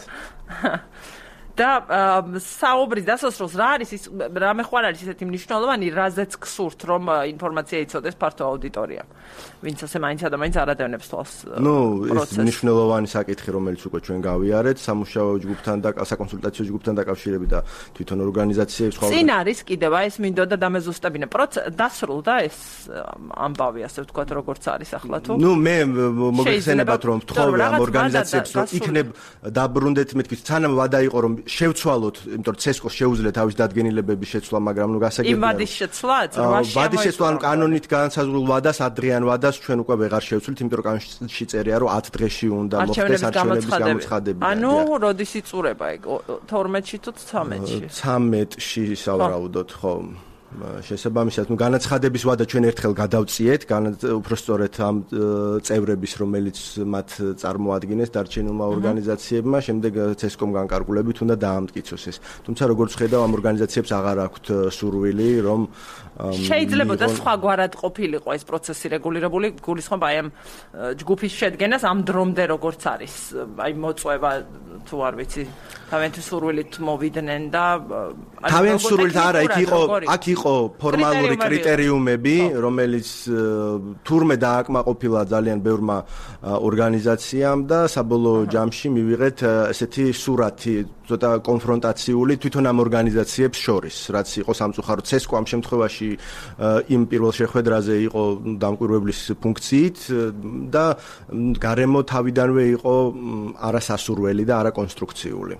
Speaker 1: და საუბრის დასასრულს რა არის ის რამე ხوار არის ისეთი მნიშვნელოვანი, რაზეც გსურთ, რომ ინფორმაცია იცოდეს ფართო აუდიტორიამ. ვინც ასე მაინც ადამიანს არ ადევნებს თვალს.
Speaker 2: ეს მნიშვნელოვანი საკითხი, რომელიც უკვე ჩვენ გავიარეთ, სამუშაო ჯგუფთან და საკონსულტაციო ჯგუფთან დაკავშირებით და თვითონ ორგანიზაციებს
Speaker 1: ხვალ. წინ არის კიდევ ეს მინდოდა დამეზუსტებინა. დასრულდა ეს ამბავი, ასე ვთქვათ, როგორც არის ახლა თუ.
Speaker 2: მე მოგეხსენებათ, რომ ვთხოვე ამ ორგანიზაციებს, რომ იქნებ დაბრუნდეთ მეთქვის, სანამ ვადა იყო, რომ შევცვალოთ, იმიტომ რომ CESCO შეუძლია თავის დადგენილებების შეცვლა, მაგრამ გასაგებია.
Speaker 1: ვადის შეცვლა,
Speaker 2: ვადის შეცვლა, კანონით განსაზღვრულ ვადას, ადრიან ვადას ჩვენ უკვე ვეღარ შევცვლით, იმიტომ რომ კანონში წერია, რომ 10 დღეში უნდა მოხდეს არჩევნების გამოცხადება.
Speaker 1: ანუ როდის იწურება ეგ 12-ში თუ 13-ში?
Speaker 2: 13-ში სავარაუდოდ, ხო. შესაბამისად, განაცხადების ვადა ჩვენ ერთხელ გადავწიეთ, უფრო სწორედ ამ წევრების, რომელიც მათ წარმოადგენს დარჩენილმა ორგანიზაციებმა, შემდეგ CESCO-მ განკარგულებით უნდა დაამტკიცოს ეს. თუმცა როგორც ხედავ, ამ ორგანიზაციებს აღარ აქვთ სურვილი, რომ
Speaker 1: შეიძლება და სხვაგვარად ყოფილიყო ეს პროცესი რეგულირებული, გულისხმობ აი ამ ჯგუფის შედგენას ამ დრომდე როგორც არის, აი მოწვევა თუ არ ვიცი, თავიანთი სურვილით მოვიდნენ და
Speaker 2: თავიანთი სურვილით არა, აქ იყო ფორმალური კრიტერიუმები, რომელიც თურმე დააკმაყოფილა ძალიან ბევრმა ორგანიზაციამ და საბოლოო ჯამში მივიღეთ ესეთი სურათი, ცოტა კონფრონტაციული თვითონ ამ ორგანიზაციებს შორის, რაც იყო სამწუხაროდ CESCO ამ შემთხვევაში იმ პირველ შეხვედრაზე იყო დამკვირვებლის ფუნქციით და გარემო თავიდანვე იყო არასასურველი და არაკონსტრუქციული.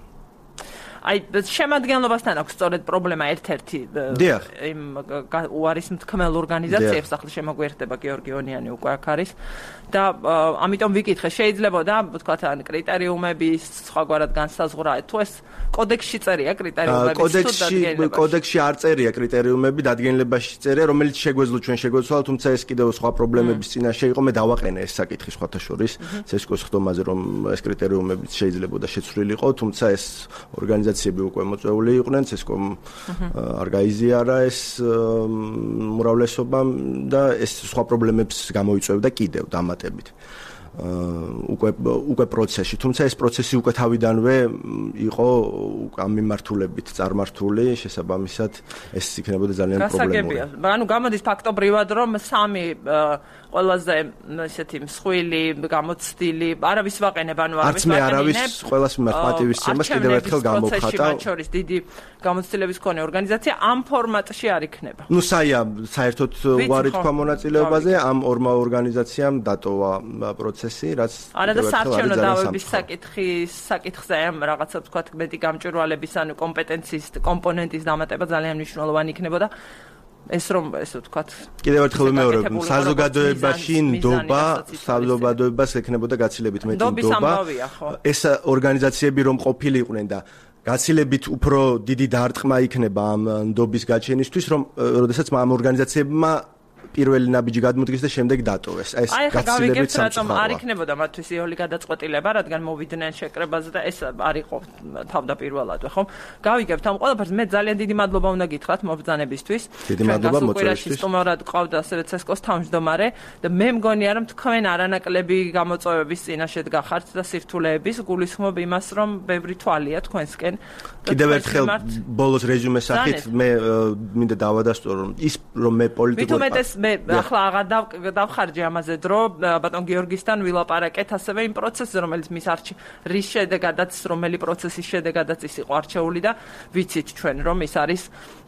Speaker 1: აი შემადგენლობასთან აქვს სწორედ პრობლემა ერთ-ერთი იმ უარის მთქმელ ორგანიზაციებს, ახლა შემოგვიერთდება გიორგი ონიანი უკვე აქ არის და ამიტომ ვიკითხე, შეიძლება და ვთქვათ ან კრიტერიუმები სხვაგვარად განსაზღვრა, თუ ეს კოდექსში წერია კრიტერიუმები,
Speaker 2: კოდექსში არ წერია კრიტერიუმები, დადგენილებაში წერია, რომელიც შეგვეძლო ჩვენ შეგვეცვალა, თუმცა ეს კიდევ სხვა პრობლემების წინაშე იყო, მე დავაყენე ეს საკითხი სხვათა შორის CESCO-ს ხდომაზე, რომ ეს კრიტერიუმები შეიძლება და შეცვლილიყო, თუმცა ეს ორგანიზაციები უკვე მოწვეული იყვნენ, CESCO-მ არ გაიზიარა ეს უმრავლესობამ და ეს სხვა პრობლემებს გამოიწვევდა კიდევ დამატებით. უკვე პროცესში, თუმცა ეს პროცესი უკვე თავიდანვე იყო ამ მიმართულებით წარმართული, შესაბამისად ეს იქნებოდა ძალიან პრობლემური.
Speaker 1: ანუ გამოდის ფაქტობრივად, რომ სამი ყველაზე ესეთი მსხვილი, გამოცდილი, არავის ვაყენებ, ანუ
Speaker 2: არც მე არავის ყველას მიმართ პატივისცემას კიდევ ერთხელ გამოვხატა.
Speaker 1: მათ შორის დიდი გამოცდილების მქონე ორგანიზაცია ამ ფორმატში არ იქნება.
Speaker 2: ნუ საერთოდ უარი თქვა მონაწილეობაზე, ამ ორმა ორგანიზაციამ დატოვა პროცესი, რაც
Speaker 1: არა და საარჩევნო დავების საკითხზე ამ რაღაცა თქვა მეტი გამჭვირვალების ანუ კომპეტენციის კომპონენტის დამატება ძალიან მნიშვნელოვანი იქნებოდა. ეს რომ ესე ვთქვათ
Speaker 2: კიდევ ერთხელ ვიმეორებ საზოგადოებაში ნდობა საზოგადოებას ექნებოდა გაცილებით მეტი ნდობა ეს ორგანიზაციები რომ ყოფილიყვნენ და გაცილებით უფრო დიდი დარტყმა იქნება ამ ნდობის გაჩენისთვის რომ როდესაც ამ ორგანიზაციებმა პირველი ნაბიჯი გადმოდგეს და შემდეგ დატოვეს. ეს გაცილებით
Speaker 1: სამწუხაროა. არ იქნებოდა მათთვის იოლი გადაწყვეტილება, რადგან მოვიდნენ შეკრებაზე და ეს არ იყო თავდაპირველად, ხო? გავიგებთ ამ ყველაფერს. მე ძალიან დიდი მადლობა უნდა გითხრათ მობრძანებისთვის.
Speaker 2: დიდი მადლობა მოწვევისთვის.
Speaker 1: სტუმრად ყავდა ასევე ცესკოს თავმჯდომარე და მე მგონია რომ თქვენ არანაკლები გამოწვევების წინაშე დგახართ და სირთულეების გულისხმობ იმას რომ ბევრი თვალია თქვენსკენ.
Speaker 2: კიდევ ერთხელ ბოლოს რეზუმე სახით მე მინდა დავადასტურო რომ ის რომ მე პოლიტიკურ
Speaker 1: მე ახლა აღარ დავხარჯე ამაზე დრო ბატონ გიორგისთან ვილაპარაკეთ ასევე იმ პროცესზე რომელიც მის რის შედეგადაც რომელი პროცესის შედეგადაც ის იყო არჩეული და ვიცით ჩვენ რომ ის არის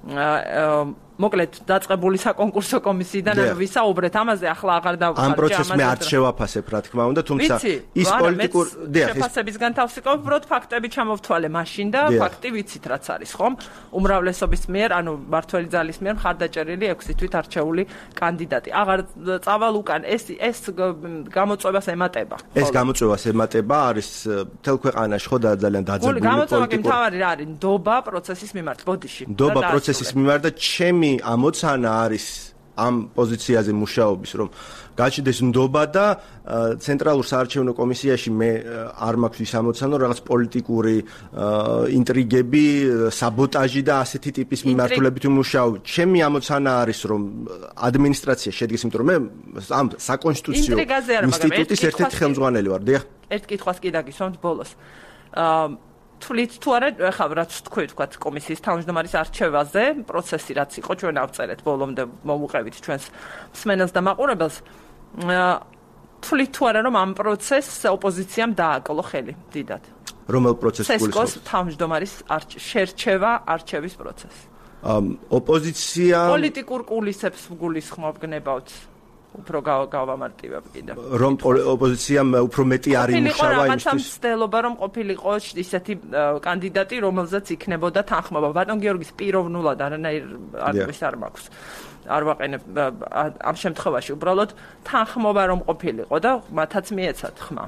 Speaker 1: მოკლედ დაწყებული საკონკურსო კომისიიდან ანუ ვისაუბრეთ ამაზე ახლა აღარ დავხარჯე
Speaker 2: ამ პროცესს მე არ შევაფასებ რა თქმა უნდა თუმცა ის პოლიტიკურ
Speaker 1: შეფასებისგან თავსიკავ უბრალოდ ფაქტები ჩამოვთვალე მაშინ და ფაქტი ვიცით რაც არის ხომ უმრავლესობის მიერ ანუ მართველი ძალის მიერ მხარდაჭერილი 6 თვით არჩეული კანდიდატი აღარ წავალ უკან ეს გამოწვევას ემატება
Speaker 2: ეს გამოწვევას ემატება არის თელ ქვეყანაში ხო და ძალიან დაძაბული
Speaker 1: გამოწვევა კი მთავარი რა არის ნდობა პროცესის მიმართ ბოდიში
Speaker 2: ნდობა პროცესის მიმართ და ჩემი ამოცანა არის ამ პოზიციაზე მუშაობის რომ გაჩნდეს ნდობა და ცენტრალურ საარჩევნო კომისიაში მე არ მაქვს ის ამოცანა რომ რაღაც პოლიტიკური ინტრიგები, საბოტაჟი და ასეთი ტიპის მიმართულებით ვიმუშაო. ჩემი ამოცანა არის რომ ადმინისტრაცია შედგეს, იმიტომ რომ მე ამ საკონსტიტუციო ინსტიტუტის ერთ-ერთი ხელმძღვანელი ვარ. დიახ.
Speaker 1: ერთ კითხვას კი დაგისვამთ ბოლოს. თვლით თუ არა ხა რაც თქვი ვთქვათ კომისიის თავმჯდომარის არჩევაზე პროცესი რაც იყო ჩვენ ავწერეთ ბოლომდე მოვუყევით ჩვენს მსმენელს და მაყურებელს თვლით თუ არა რომ ამ პროცესს ოპოზიციამ დააკლო ხელი დიდად
Speaker 2: რომელ პროცესს
Speaker 1: გულისხმობთ თავმჯდომარის შერჩევა არჩევის პროცესი
Speaker 2: ოპოზიცია
Speaker 1: პოლიტიკურ კულისებს გულისხმობთ უფრო გავამარტივებ კიდე.
Speaker 2: რომ ოპოზიციამ უფრო მეტი არ იმუშავა
Speaker 1: იმისთვის. ცდილობა რომ ყოფილიყო ისეთი კანდიდატი, რომელზეც იქნებოდა თანხმობა. ბატონ გიორგის პიროვნულად არანაირ არც არ მაქვს. არ ვაყენებ ამ შემთხვევაში უბრალოდ თანხმობა რომ ყოფილიყო და მათაც მიეცათ ხმა.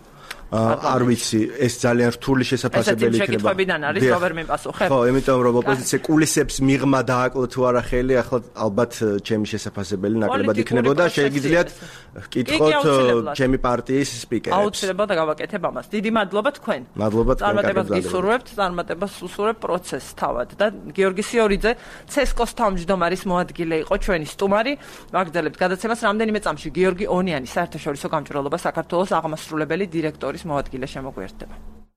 Speaker 2: არ ვიცი, ეს ძალიან რთული შესაძლებელი იქნება.
Speaker 1: ესეთი შეკითხვებიდან არის, რო ვერ მიმპასუხებ.
Speaker 2: ხო, იმიტომ რომ ოპოზიცია კულისებს მიღმა დააკლო თუ არა ხელი, ახლა ალბათ ჩემი შესაძლებელი ნაკლებად იქნებოდა. შეგიძლიათ ვკითხოთ ჩემი პარტიის სპიკერებს.
Speaker 1: აუცილებლად გავაკეთებ ამას. დიდი მადლობა თქვენ.
Speaker 2: მადლობა თქვენ.
Speaker 1: წარმატებას გისურვებთ, წარმატებას უსურვებ პროცესს თავად და გიორგი სიორიძე, ცესკოს თავმჯდომარის მოადგილე იყო ჩვენი სტუმარი. ვაგრძელებთ გადაცემას რამდენიმე წამში გიორგი ონიანი საერთაშორისო გამჭვირვალობა საქართველოს აღმასრულებელი დირექტორი მოადგილე შემოგვიერთდება.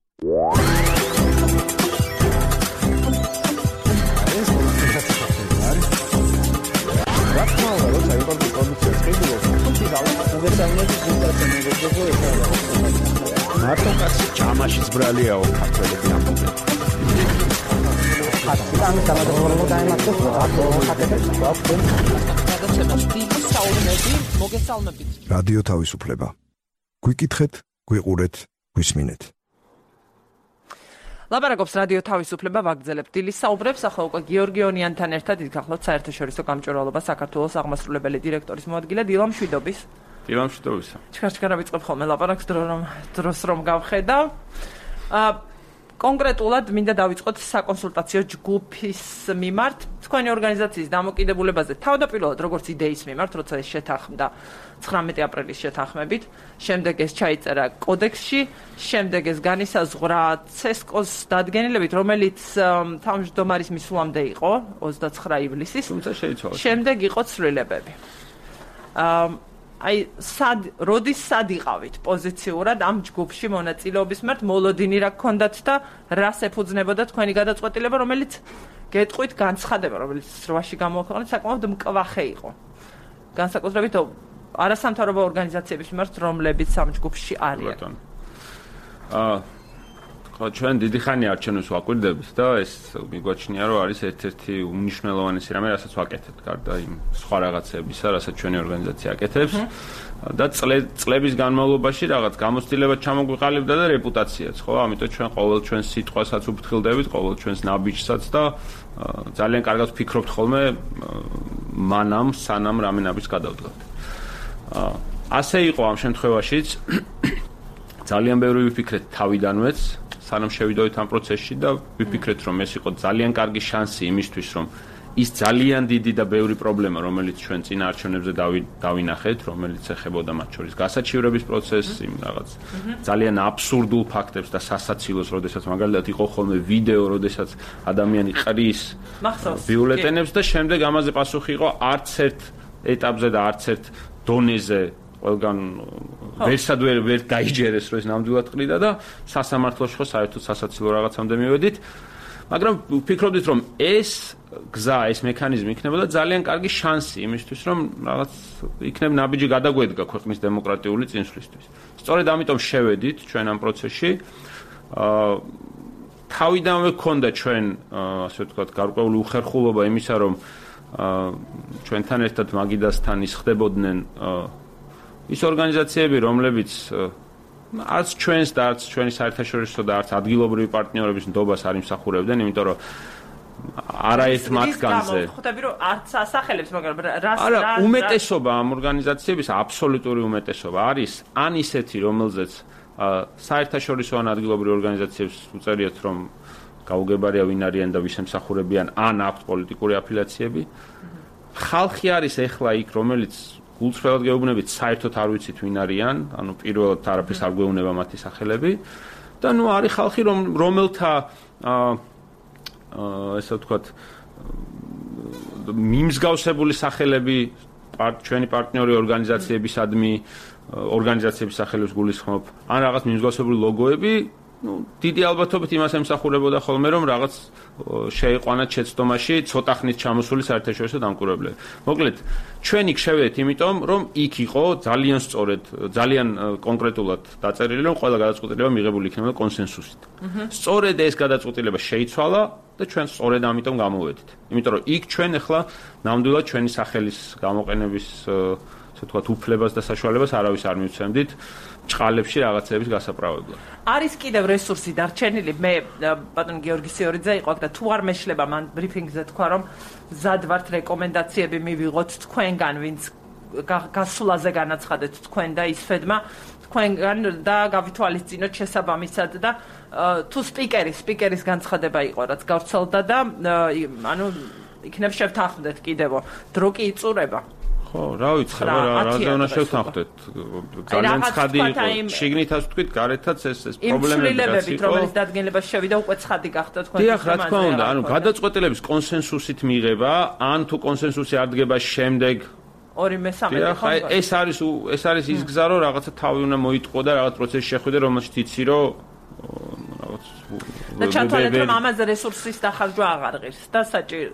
Speaker 5: მარტო კაცი ჯამაშიც ბრალიაო ქართველები ამბობენ.
Speaker 6: რადიო თავისუფლება. გვიკითხეთ გვიყურეთ, გვისმინეთ.
Speaker 1: ლაპარაკობს რადიო თავისუფლება ვაგრძელებთ დილის საუბრებს ახლა უკვე გიორგი ონიანთან ერთად გახლავთ საერთაშორისო გამჭვირვალობა საქართველოს აღმასრულებელი დირექტორის მოადგილე დილამ შვიდობის.
Speaker 5: დილამ შვიდობისა.
Speaker 1: ჩქარჩქარა ვიწყებ ხოლმე ლაპარაკს დროს რომ გავხედავ. კონკრეტულად მინდა დავიწყოთ საკონსულტაციო ჯგუფის მიმართ თქვენი ორგანიზაციის დამოკიდებულებაზე თავდაპირველად როგორც იდეის მიმართ, როცა ეს შეთანხმდა 19 აპრილის შეთანხმებით, შემდეგ ეს ჩაიწერა კოდექსში, შემდეგ ეს განისაზღვრა ცესკოს დადგენილებით, რომელიც თავმჯდომარის მისვლამდე იყო 29 ივლისის.
Speaker 5: თუმცა შეიცვალა.
Speaker 1: შემდეგ იყო ცვლილებები. აი როდის სად იყავით პოზიციურად ამ ჯგუფში მონაწილეობის მიმართ მოლოდინი რა გქონდათ და რას ეფუძნებოდა თქვენი გადაწყვეტილება, რომელიც გეტყვით განცხადება, რომელიც 8-ში გამოაქვეყნეთ, საკმაოდ მკვახე იყო. განსაკუთრებით არასამთავრობო ორგანიზაციების მიმართ, რომლებიც ამ ჯგუფში არიან.
Speaker 5: ჩვენ დიდი ხანი არჩევნებს ვაკვირდებით და ეს მიგვაჩნია, რომ არის ერთ-ერთი უმნიშვნელოვანესი რამე, რასაც ვაკეთებთ, გარდა იმ სხვა რაღაცებისა, რასაც ჩვენი ორგანიზაცია აკეთებს. და წლების განმავლობაში რაღაც გამოცდილება ჩამოგვიყალიბდა და რეპუტაციაც, ხო? ამიტომ ჩვენ ყოველ ჩვენს სიტყვასაც უფრთხილდებით, ყოველ ჩვენს ნაბიჯსაც და ძალიან კარგად ვფიქრობთ ხოლმე მანამ, სანამ რამენაბის გადავდგავთ. ასე იყო ამ შემთხვევაშიც. ძალიან ბევრი ვიფიქრეთ თავიდანვეც, სანამ შევიდოდით ამ პროცესში და ვიფიქრეთ, რომ ეს იყო ძალიან კარგი შანსი იმისთვის, რომ ის ძალიან დიდი და ბევრი პრობლემა, რომელიც ჩვენ წინა არჩევნებზე დავინახეთ, რომელიც ეხებოდა მათ შორის გასაჩივრების პროცესს, იმ რაღაც ძალიან აბსურდულ ფაქტებს და სასაცილოს, როდესაც მაგალითად იყო ხოლმე ვიდეო, როდესაც ადამიანი ყრის ბიულეტენებს და შემდეგ ამაზე პასუხი იყო არც ერთ ეტაპზე და არც ერთ დონეზე ყველგან ვერსად ვერ დაიჯერეს, რომ ეს ნამდვილად ყრიდა და სასამართლოში ხო საერთოდ სასაცილო რაღაცამდე მივედით. მაგრამ ვფიქრობდით, რომ ეს გზა, ეს მექანიზმი იქნებოდა ძალიან კარგი შანსი იმისთვის, რომ რაღაც იქნებ ნაბიჯი გადაგვედგა ქვეყნის დემოკრატიული წინსვლისთვის. სწორედ ამიტომ შევედით ჩვენ ამ პროცესში. თავიდანვე გქონდა ჩვენ, ასე ვთქვათ, გარკვეული უხერხულობა იმისა, რომ ჩვენთან ერთად მაგიდასთან ისხდებოდნენ ის ორგანიზაციები, რომლებიც არც ჩვენს და არც ჩვენი საერთაშორისო და არც ადგილობრივი პარტნიორების ნდობას არ იმსახურებდნენ, იმიტომ რომ არაერთ მათგანზე
Speaker 1: ხვდები რომ არც ასახელებს, მაგრამ
Speaker 5: არა, უმეტესობა ამ ორგანიზაციების, აბსოლუტური უმეტესობა არის ან ისეთი, რომელზეც საერთაშორისო ან ადგილობრივი ორგანიზაციებს უწერიათ, რომ გაუგებარია ვინ არიან და ვის ემსახურებიან, ან აქვთ პოლიტიკური აფილიაციები. ხალხი არის ეხლა იქ, რომელიც გულწრფელად გეუბნებით, საერთოდ არ ვიცით ვინ არიან, ანუ პირველად არაფერს არ გვეუბნება მათი სახელები და ნუ არის ხალხი, რომელთა ესე ვთქვათ მიმსგავსებული სახელები ჩვენი პარტნიორი ორგანიზაციებისადმი ორგანიზაციების სახელებს გულისხმობ, ან რაღაც მიმსგავსებული ლოგოები, ну, დიდი ალბათობით იმას ემსახურებოდა ხოლმე, რომ რაღაც შეიყვანათ შეცდომაში ცოტა ხნით ჩამოსული საერთაშორისო დამკვირვებლები. მოკლედ, ჩვენ იქ შევედით, იმიტომ რომ იქ იყო ძალიან სწორედ, ძალიან კონკრეტულად დაწერილი, რომ ყველა გადაწყვეტილება მიღებული იქნება კონსენსუსით. სწორედ ეს გადაწყვეტილება შეიცვალა და ჩვენ სწორედ ამიტომ გამოვედით. იმიტომ რომ იქ ჩვენ ახლა ნამდვილად ჩვენი სახელის გამოყენების, ასე ვთქვათ, უფლებას და საშუალებას არავის არ მივცემდით. ჭყალებში რაღაცების გასაправებლად.
Speaker 1: არის კიდევ რესურსი დარჩენილი? მე ბატონ გიორგი სიორიძე იყო და თუ არ მეშლება მან ბრიფინგზე თქვა, რომ მზად ვართ რეკომენდაციები მივიღოთ თქვენგან, ვინც გასვლაზე განაცხადეთ თქვენ და ის ფედმა თქვენგან და გავითვალისწინოთ შესაბამისად და თუ სპიკერის განცხადება იყო, რაც გავრცელდა და ანუ იქნებ შევთანხმდეთ კიდევ. დრო კი იწურება.
Speaker 5: ხო, რა ვიცი, რაზე უნდა შევთანხმდეთ. ძალიან ცხადი იყო. შიგნითაც ვთქვით, გარეთაც ეს პრობლემები
Speaker 1: იყო. რომელიც დადგენილებას შევიდა, უკვე ცხადი გახდა თქვენ.
Speaker 5: დიახ, რა თქმა უნდა, ანუ გადაწყვეტილების კონსენსუსით მიღება, ან თუ კონსენსუსი არ დგება შემდეგ
Speaker 1: 2/3 ხო?
Speaker 5: ეს არის ის გზა, რომ რაღაცა თავი უნდა მოიტყო და რაღაც პროცესი შეხვიდე, რომელშიც იცი, რომ რაღაც
Speaker 1: და ჩათვალეთ, რომ ამაზე რესურსის დახარჯვა აღარ ღირს და საჭირო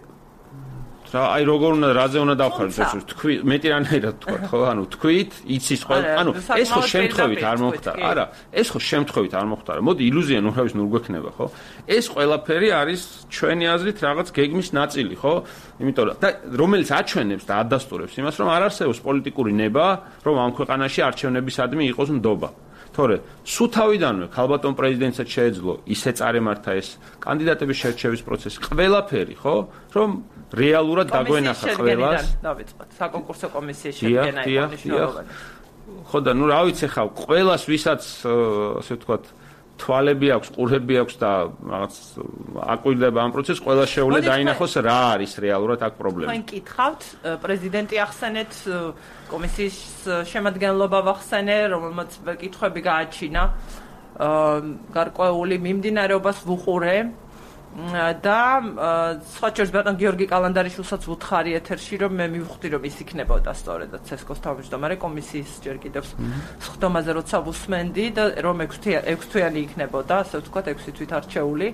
Speaker 5: აი როგორ უნდა რაზე უნდა დავხარჯოთ რესურსს თქვი მეტი რანაირად თქვა ხო ანუ თქვით იცის ყველა ანუ ეს ხო შემთხვევით არ მოხდა არა ეს ხო შემთხვევით არ მოხდა მოდი ილუზია ნურავის ნურ გვექნება ხო ეს ყველაფერი არის ჩვენი აზრით რაღაც გეგმის ნაწილი ხო იმიტომ რომ და რომელიც აჩვენებს და ადასტურებს იმას რომ არ არსებობს პოლიტიკური ნება რომ ამ ქვეყანაში არჩევნებისადმი იყოს ნდობა თორე სულ თავიდანვე ქალბატონ პრეზიდენტსაც შეეძლო ისე წარემართა ეს კანდიდატების შერჩევის პროცესი ყველაფერი ხო რომ რეალურად დაგვენახა ყველას
Speaker 1: დავიწყოთ საკონკურსო კომისიის შედგენა იყო მნიშვნელოვანი
Speaker 5: ხო და ნუ რა ვიცი ხა ყველას ვისაც ასე ვთქვათ თვალები აქვს ყურები აქვს და რაღაც აკვირდება ამ პროცესს ყველა შეუძლია დაინახოს რა არის რეალურად აქ პრობლემა
Speaker 1: თქვენ კითხავთ პრეზიდენტი ახსენეთ კომისიის შემადგენლობა ვახსენე რომელმაც კითხვები გააჩინა გარკვეული მიმდინარეობას ვუყურე და სხვა შორის ბატონ გიორგი კალანდარიშვილსაც ვუთხარი ეთერში რომ მე მივხვდი რომ ის იქნებოდა სწორედაც ცესკოს თავმჯდომარე კომისიის ჯერ კიდევ სხდომაზე როცა ვუსმენდი და რომ 6 თვიანი იქნებოდა ასე ვთქვათ 6 თვით არჩეული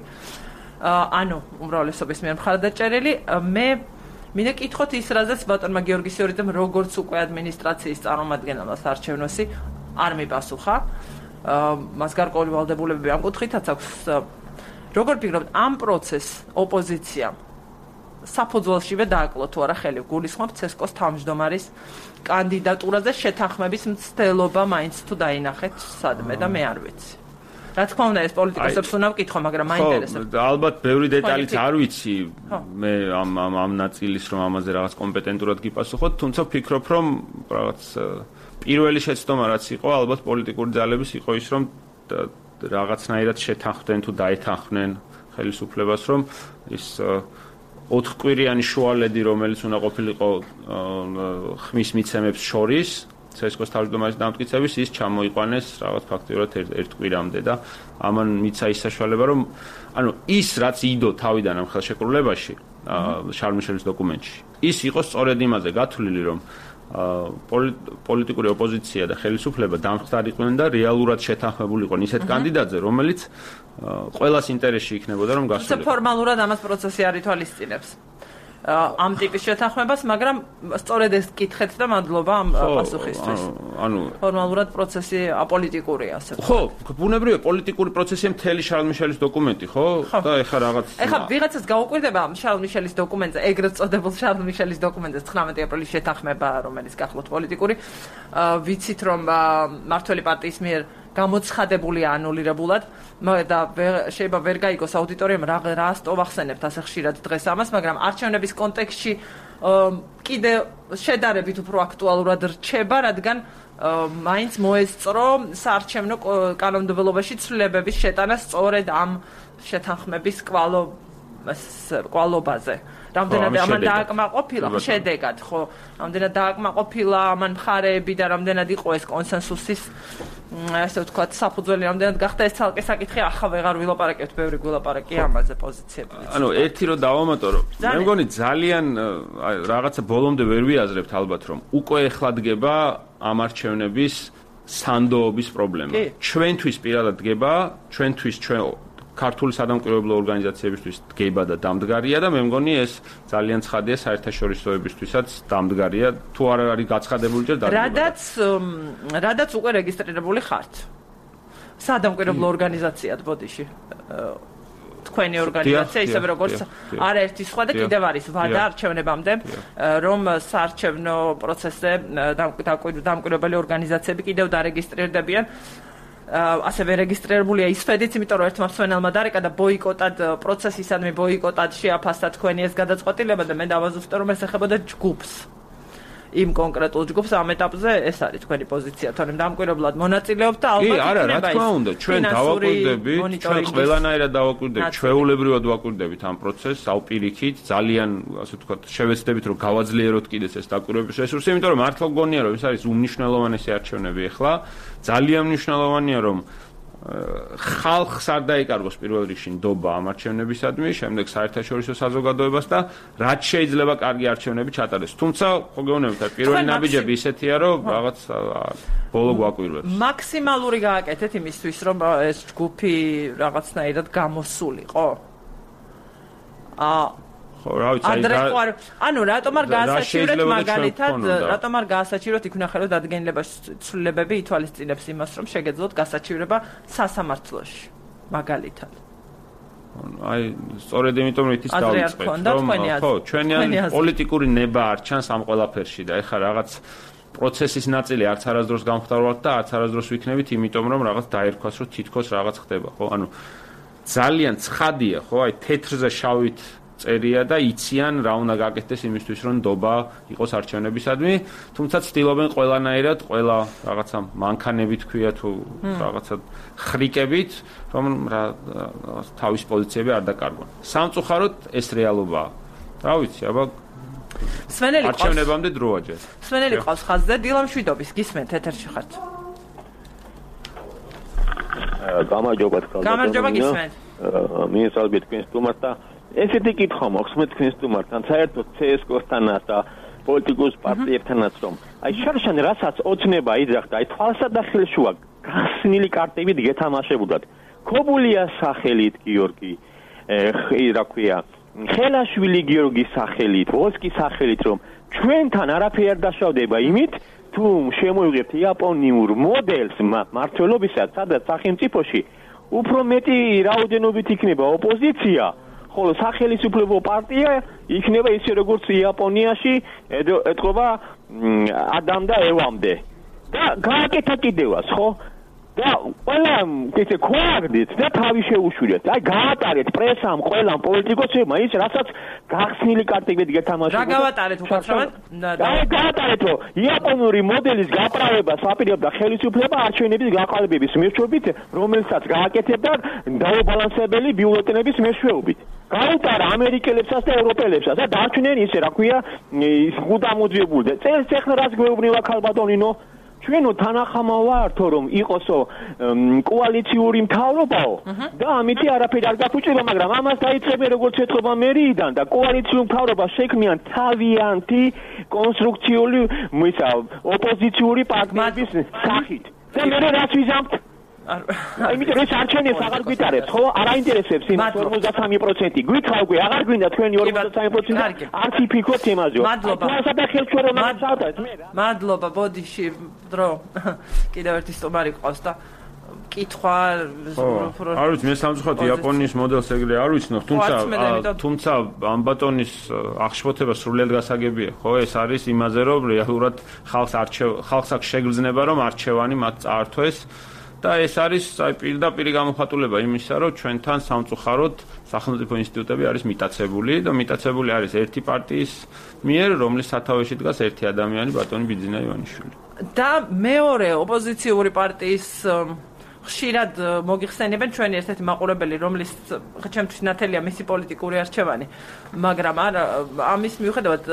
Speaker 1: ანუ უმრავლესობის მიერ მხარდაჭერილი მე მინდა კითხოთ ის რაზეც ბატონმა გიორგი სიორიძემ როგორც უკვე ადმინისტრაციის წარმომადგენელმა საარჩევნოსი არ მიპასუხა მას გარკვეული ვალდებულებები ამ კუთხითაც აქვს როგორ ფიქრობთ ამ პროცესს ოპოზიციამ საფუძველშივე დააკლო თუ არა ხელი გულისხმობ ცესკოს თავმჯდომარის კანდიდატურაზე შეთანხმების მცდელობა მაინც თუ დაინახეთ სადმე და მე არ ვიცი რა თქმა უნდა ეს პოლიტიკოსებს უნდა ვკითხო მაგრამ მაინტერესებს
Speaker 5: ალბათ ბევრი დეტალიც არ ვიცი მე ამ ნაწილის რომ ამაზე რაღაც კომპეტენტურად გიპასუხოთ თუმცა ვფიქრობ რომ რაღაც პირველი შეცდომა რაც იყო ალბათ პოლიტიკური ძალების იყო ის რომ რაღაცნაირად შეთანხმდნენ თუ დაეთანხმნენ ხელისუფლებას რომ ის 4 კვირიანი შუალედი რომელიც უნდა ყოფილიყო ხმის მიცემებს შორის ცესკოს თავმჯდომარის დამტკიცების ის ჩამოიყვანეს რაღაც ფაქტიურად 1 კვირამდე და ამან მიცა ის საშუალება რომ ანუ ის რაც იდო თავიდან ამ ხელშეკრულებაში შარლ-მიშელის დოკუმენტში ის იყო სწორედ იმაზე გათვლილი რომ პოლიტიკური ოპოზიცია და ხელისუფლება დამხდარიყვნენ და რეალურად შეთანხმებულიყო ისეთ კანდიდატზე რომელიც ყველას ინტერესში იქნებოდა რომ გასულიყო
Speaker 1: ფორმალურად ამას პროცესი არ ითვალისწინებს ამ ტიპის შეთანხმებას, მაგრამ სწორედ ეს კითხეთ და მადლობა ამ პასუხისთვის.
Speaker 5: ანუ
Speaker 1: ფორმალურად პროცესი აპოლიტიკურია, ასე ვთქვათ.
Speaker 5: ხო, ბუნებრივია პოლიტიკური პროცესია მთელი შარლ-მიშელის დოკუმენტი, ხო? და ეხლა რაღაც
Speaker 1: ეხლა ვიღაცას გაუკვირდება შარლ-მიშელის დოკუმენტზე, ეგრეთ წოდებულ შარლ-მიშელის დოკუმენტზე 19 april's შეთანხმება, რომელიც გახლავთ პოლიტიკური. ვიცით რომ მართველი პარტიის მიერ გამოცხადებული ანულირებულად და შეიძლება ვერ გაიგოს აუდიტორიამ რა სტოვახსენებთ ასე ხშირად დღეს ამას, მაგრამ არჩევნების კონტექსტში კიდე შედარებით უფრო აქტუალურად რჩება, რადგან მაინც მოესწრო საარჩევნო კანონმდებლობაში ცვლილებების შეტანა სწორედ ამ შეთანხმების კვალობაზე. რამდენად ამან დააკმაყოფილა შედეგად, ხო? რამდენად დააკმაყოფილა ამან მხარეები და რამდენად იყო ეს კონსენსუსის ასე ვთქვათ, საფუძველი რამდენად გახდა ეს ცალკე საკითხი, ახლა ვეღარ ვილაპარაკებთ, ბევრი გვილაპარაკია ამაზე პოზიციები.
Speaker 5: ანუ ერთი რო დავამატო, რომ მე მგონი ძალიან რაღაცა ბოლომდე ვერ ვიაზრებთ ალბათ, რომ უკვე ეხლა დგება ამ არჩევნების სანდოობის პრობლემა. ჩვენთვის პირადად დგება, ჩვენთვის ქართული სადამკვირვებლო ორგანიზაციებისთვის დგება და დამდგარია და მე მგონი ეს ძალიან ცხადია საერთაშორისოებისთვისაც დამდგარია თუ არ არის გაცხადებული ჯერ დადგება.
Speaker 1: რადაც უკვე რეგისტრირებული ხართ. სადამკვირვებლო ორგანიზაციად ბოდიში. თქვენი ორგანიზაცია ისევე როგორც არაერთი სხვა და კიდევ არის ვადა არჩევნებამდე რომ საარჩევნო პროცესზე დამკვირვებელი ორგანიზაციები კიდევ დარეგისტრირდებიან. ასევე რეგისტრირებულია ისფედიც, იმიტომ რომ ერთმა მსვენელმა დარეკა და ბოიკოტად პროცესისადმი ბოიკოტად შეაფასა თქვენი ეს გადაწყვეტილება და მე დავაზუსტე რომ ეს ეხებოდა ჯგუფს. იმ კონკრეტულ ჯგუფს ამ ეტაპზე ეს არის თქვენი პოზიცია, თორემ დამკვირვებლად მონაწილეობთ და ალბათ იქნება
Speaker 5: არა, რა თქმა უნდა, ჩვენ დავაკვირდებით, ჩვენ ყველანაირად დავაკვირდებით, ჩვეულებრივად ვაკვირდებით ამ პროცესს, ავპირიქით, ძალიან ასე ვთქვათ, შევეცდებით რომ გავაძლიეროთ კიდეც ეს დაკვირვების რესურსი, იმიტომ რომ მართლა გონია რომ ეს არის უმნიშვნელოვანესი არჩევნები ახლა, ძალიან მნიშვნელოვანია რომ ხალხს არ დაიკარგოს პირველ რიგში ნდობა ამ არჩევნებისადმი, შემდეგ საერთაშორისო საზოგადოებას და რაც შეიძლება კარგი არჩევნები ჩატარდეს. თუმცა, ხო გეუბნებით, პირველი ნაბიჯები ისეთია, რომ რაღაც ბოლო გვაკვირვებს.
Speaker 1: მაქსიმალური გააკეთეთ იმისთვის, რომ ეს ჯგუფი რაღაცნაირად გამოსულიყო.
Speaker 5: ხო, რა ვიცი,
Speaker 1: ანუ რატომ არ გაასაჩივრეთ მაგალითად, რატომ არ გაასაჩივრეთ იქ ვნახე რომ დადგენილებას ცვლილებები ითვალისწინებს იმას, რომ შეგეძლოთ გასაჩივრება სასამართლოში, მაგალითად.
Speaker 5: აი, სწორედ იმიტომ რომ ითის დავიწყეთ, რომ ხო, ჩვენი პოლიტიკური ნება არ ჩანს ამ ყველაფერში და ეხლა რაღაც პროცესის ნაწილი არც არასდროს გამختارვალთ და არც არასდროს ვიქნებით, იმიტომ რომ რაღაც დაერქვას, რომ თითქოს რაღაც ხდება, ხო? ანუ ძალიან ცხადია, ხო, აი თეთრზე შავით წერია და იციან რა უნდა გაკეთდეს იმისთვის რომ ნდობა იყოს არჩევნებისადმი, თუმცა ცდილობენ ყველანაირად, ყველა რაღაცა მანქანებით ქვია თუ რაღაცა ხრიკებით, რომ თავის პოზიციები არ დაკარგონ. სამწუხაროდ ეს რეალობაა. რა ვიცი, აბა
Speaker 1: სვენელი ყავს.
Speaker 5: არჩევნებამდე დროა ჯერ.
Speaker 1: სვენელი ყავს ხაზზე დილამშვიდობის, გისმენთ ეთერში ხართ.
Speaker 7: გამარჯობა თქვა.
Speaker 1: გამარჯობა გისმენთ.
Speaker 7: მინისტრალბი თქვენს სტუმარს და ესეთი კითხვა მაქვს მე თქვენს სტუმართან, საერთოდ CSGO-თანაც და პოლიტიკურ პარტიებთანაც რომ აი შარშან რასაც ოცნება იძახდა, აი თვალსა და ხელშუა გახსნილი კარტებით გეთამაშებუდათ. ქობულია სახელით გიორგი, რა ქვია, ხელაშვილი გიორგის სახელით, ვოსკის სახელით რომ ჩვენთან არაფერი არ დაშავდება იმით თუ შემოიღებთ იაპონიურ მოდელს მართლობისა, სადაც სახელმწიფოში უფრო მეტი რაოდენობით იქნება ოპოზიცია, ხოლო სახელმწიფო პარტია იქნება ისე როგორც იაპონიაში ეთყობა ადამ და ევამდე. და გააკეთა კიდევაც, ხო? და ყველა ესე ქვაგდით და თავი შეუშურეთ. აი გაატარეთ პრესამ, ყველამ პოლიტიკოსებმა ის რასაც გახსნილი კარტებით გეთამაშებოდა.
Speaker 1: რა გავატარეთ უკაცრავად?
Speaker 7: აი გაატარეთ რომ იაპონური მოდელის გაправება საპირებდა ხელისუფლება არჩევნების გაყალბების მეშვეობით, რომელსაც გააკეთებდა დაუბალანსებელი ბიულეტენების მეშვეობით. გაუტარა ამერიკელებსაც და ევროპელებსაც და დარჩნენ ისე რა ქვია ის ხუდამოძიებული და წელს ეხლა რაც გვეუბნება ქალბატონინო ჩვენო თანახამა ვართო რომ იყოსო კოალიციური მთავრობაო და ამიტი არაფერი არ გაფუჭება, მაგრამ ამას დაიწყებენ როგორც ეთქობა მერიიდან და კოალიციური მთავრობა შექმნიან თავიანთი კონსტრუქციული ოპოზიციური პარტიების სახით. და მე რაც ვიზამთ იმიტომ რომ არჩევნებს აღარ გვიტარებს, ხო? არ აინტერესებს იმ 53%. გვითხოვე, აღარ გვინდა თქვენი 53%. არც იფიქროთ იმაზე.
Speaker 1: მადლობა.
Speaker 7: თვალსა და ხელშუა მაგაცავდეთ მე.
Speaker 1: მადლობა, ბოდიში დრო. კიდევ ერთი სტუმარი ყავს და კითხვა
Speaker 5: არ ვიცი, მე სამწუხაროდ იაპონიის მოდელს ეგრე არ ვიცნობ, თუმცა ამ ბატონის აღშფოთება სრულიად გასაგებია, ხო? ეს არის იმაზე, რომ რეალურად ხალხს აქვს შეგრძნება, რომ არჩევანი მათ წაართვეს. და ეს არის აი პირდაპირ გამოხატულება იმისა, რომ ჩვენთან სამწუხაროდ სახელმწიფო ინსტიტუტები არის მიტაცებული და მიტაცებული არის ერთი პარტიის მიერ, რომლის სათავეში დგას ერთი ადამიანი, ბატონი ბიძინა ივანიშვილი.
Speaker 1: და მეორე ოპოზიციური პარტიის ხშირად მოგიხსენებენ ჩვენი ერთ-ერთი მაყურებელი, რომლის ჩემთვის ნათელია მისი პოლიტიკური არჩევანი, მაგრამ არა ამის მიუხედავად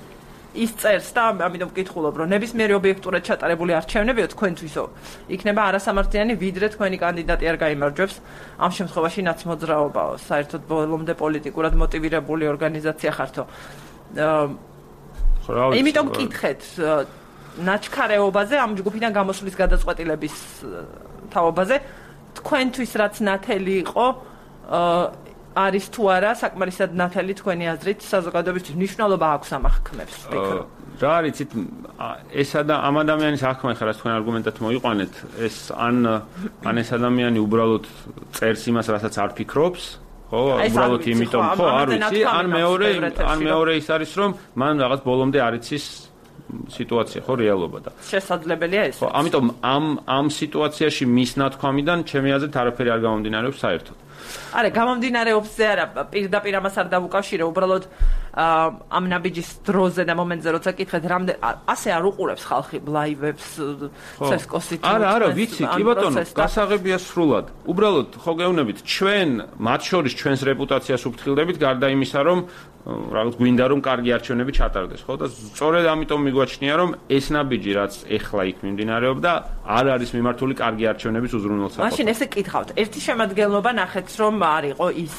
Speaker 1: ის წერს და ამიტომ ვკითხულობ, რომ ნებისმიერი ობიექტურად ჩატარებული არჩევნებიო თქვენთვისო იქნება არასამართლიანი, ვიდრე თქვენი კანდიდატი არ გაიმარჯვებს. ამ შემთხვევაში ნაცმოძრაობაო, საერთოდ ბოლომდე პოლიტიკურად მოტივირებული ორგანიზაცია ხართო. იმიტომ ვკითხეთ ნაჩქარეობაზე, ამ ჯგუფიდან გამოსulis გადაწყვეტილების თაობაზე, თქვენთვის რაც ნათელი იყო, არის თუ არა საკმარისად ნათელი თქვენი აზრით საზოგადოებისთვის მნიშვნელობა აქვს ამ აღქმებს ვფიქრობ.
Speaker 5: რა არიცით ესა და ამ ადამიანის აღქმა ხარ თქვენ არგუმენტად მოიყვანეთ ეს ან ეს ადამიანი უბრალოდ წერს იმას რასაც არ ფიქრობს, ხო? უბრალოდ იმიტომ ხო არ ვიცი, ან მეორე ის არის რომ მან რაღაც ბოლომდე არ იცის სიტუაცია, ხო, რეალობა და
Speaker 1: შესაძლებელია ეს.
Speaker 5: ხო, ამიტომ ამ სიტუაციაში მის ნათქვამიდან ჩემი აზრით არაფერი არ გამომდინარეობს საერთოდ.
Speaker 1: არა, გამომდინარეობს ზე არა, პირდაპირ ამას არ დავუკავშირე, უბრალოდ ამ ნაბიჯის დროზე და მომენტზე როცა კითხეთ, რამდენ ასე არ უყურებს ხალხი ლაივებს, CSGO-ით.
Speaker 5: არა, ვიცი, კი ბატონო, გასაღებია სრულად. უბრალოდ ხო გეუბნებით, ჩვენ მათ შორის ჩვენს რეპუტაციას უფრთხილდებით, გარდა იმისა, რომ რაღაც გვინდა რომ კარგი არჩევნები ჩატარდეს, ხო? და სწორედ ამიტომ მიგვაჩნია, რომ ეს ნაბიჯი, რაც ეხლა იქ მიმდინარეობდა, არ არის მიმართული კარგი არჩევნების უზრუნველსაყოფად.
Speaker 1: მაშინ ესე კითხავთ, ერთი შემადგენლობა ნახეთ, რომ არ იყო ის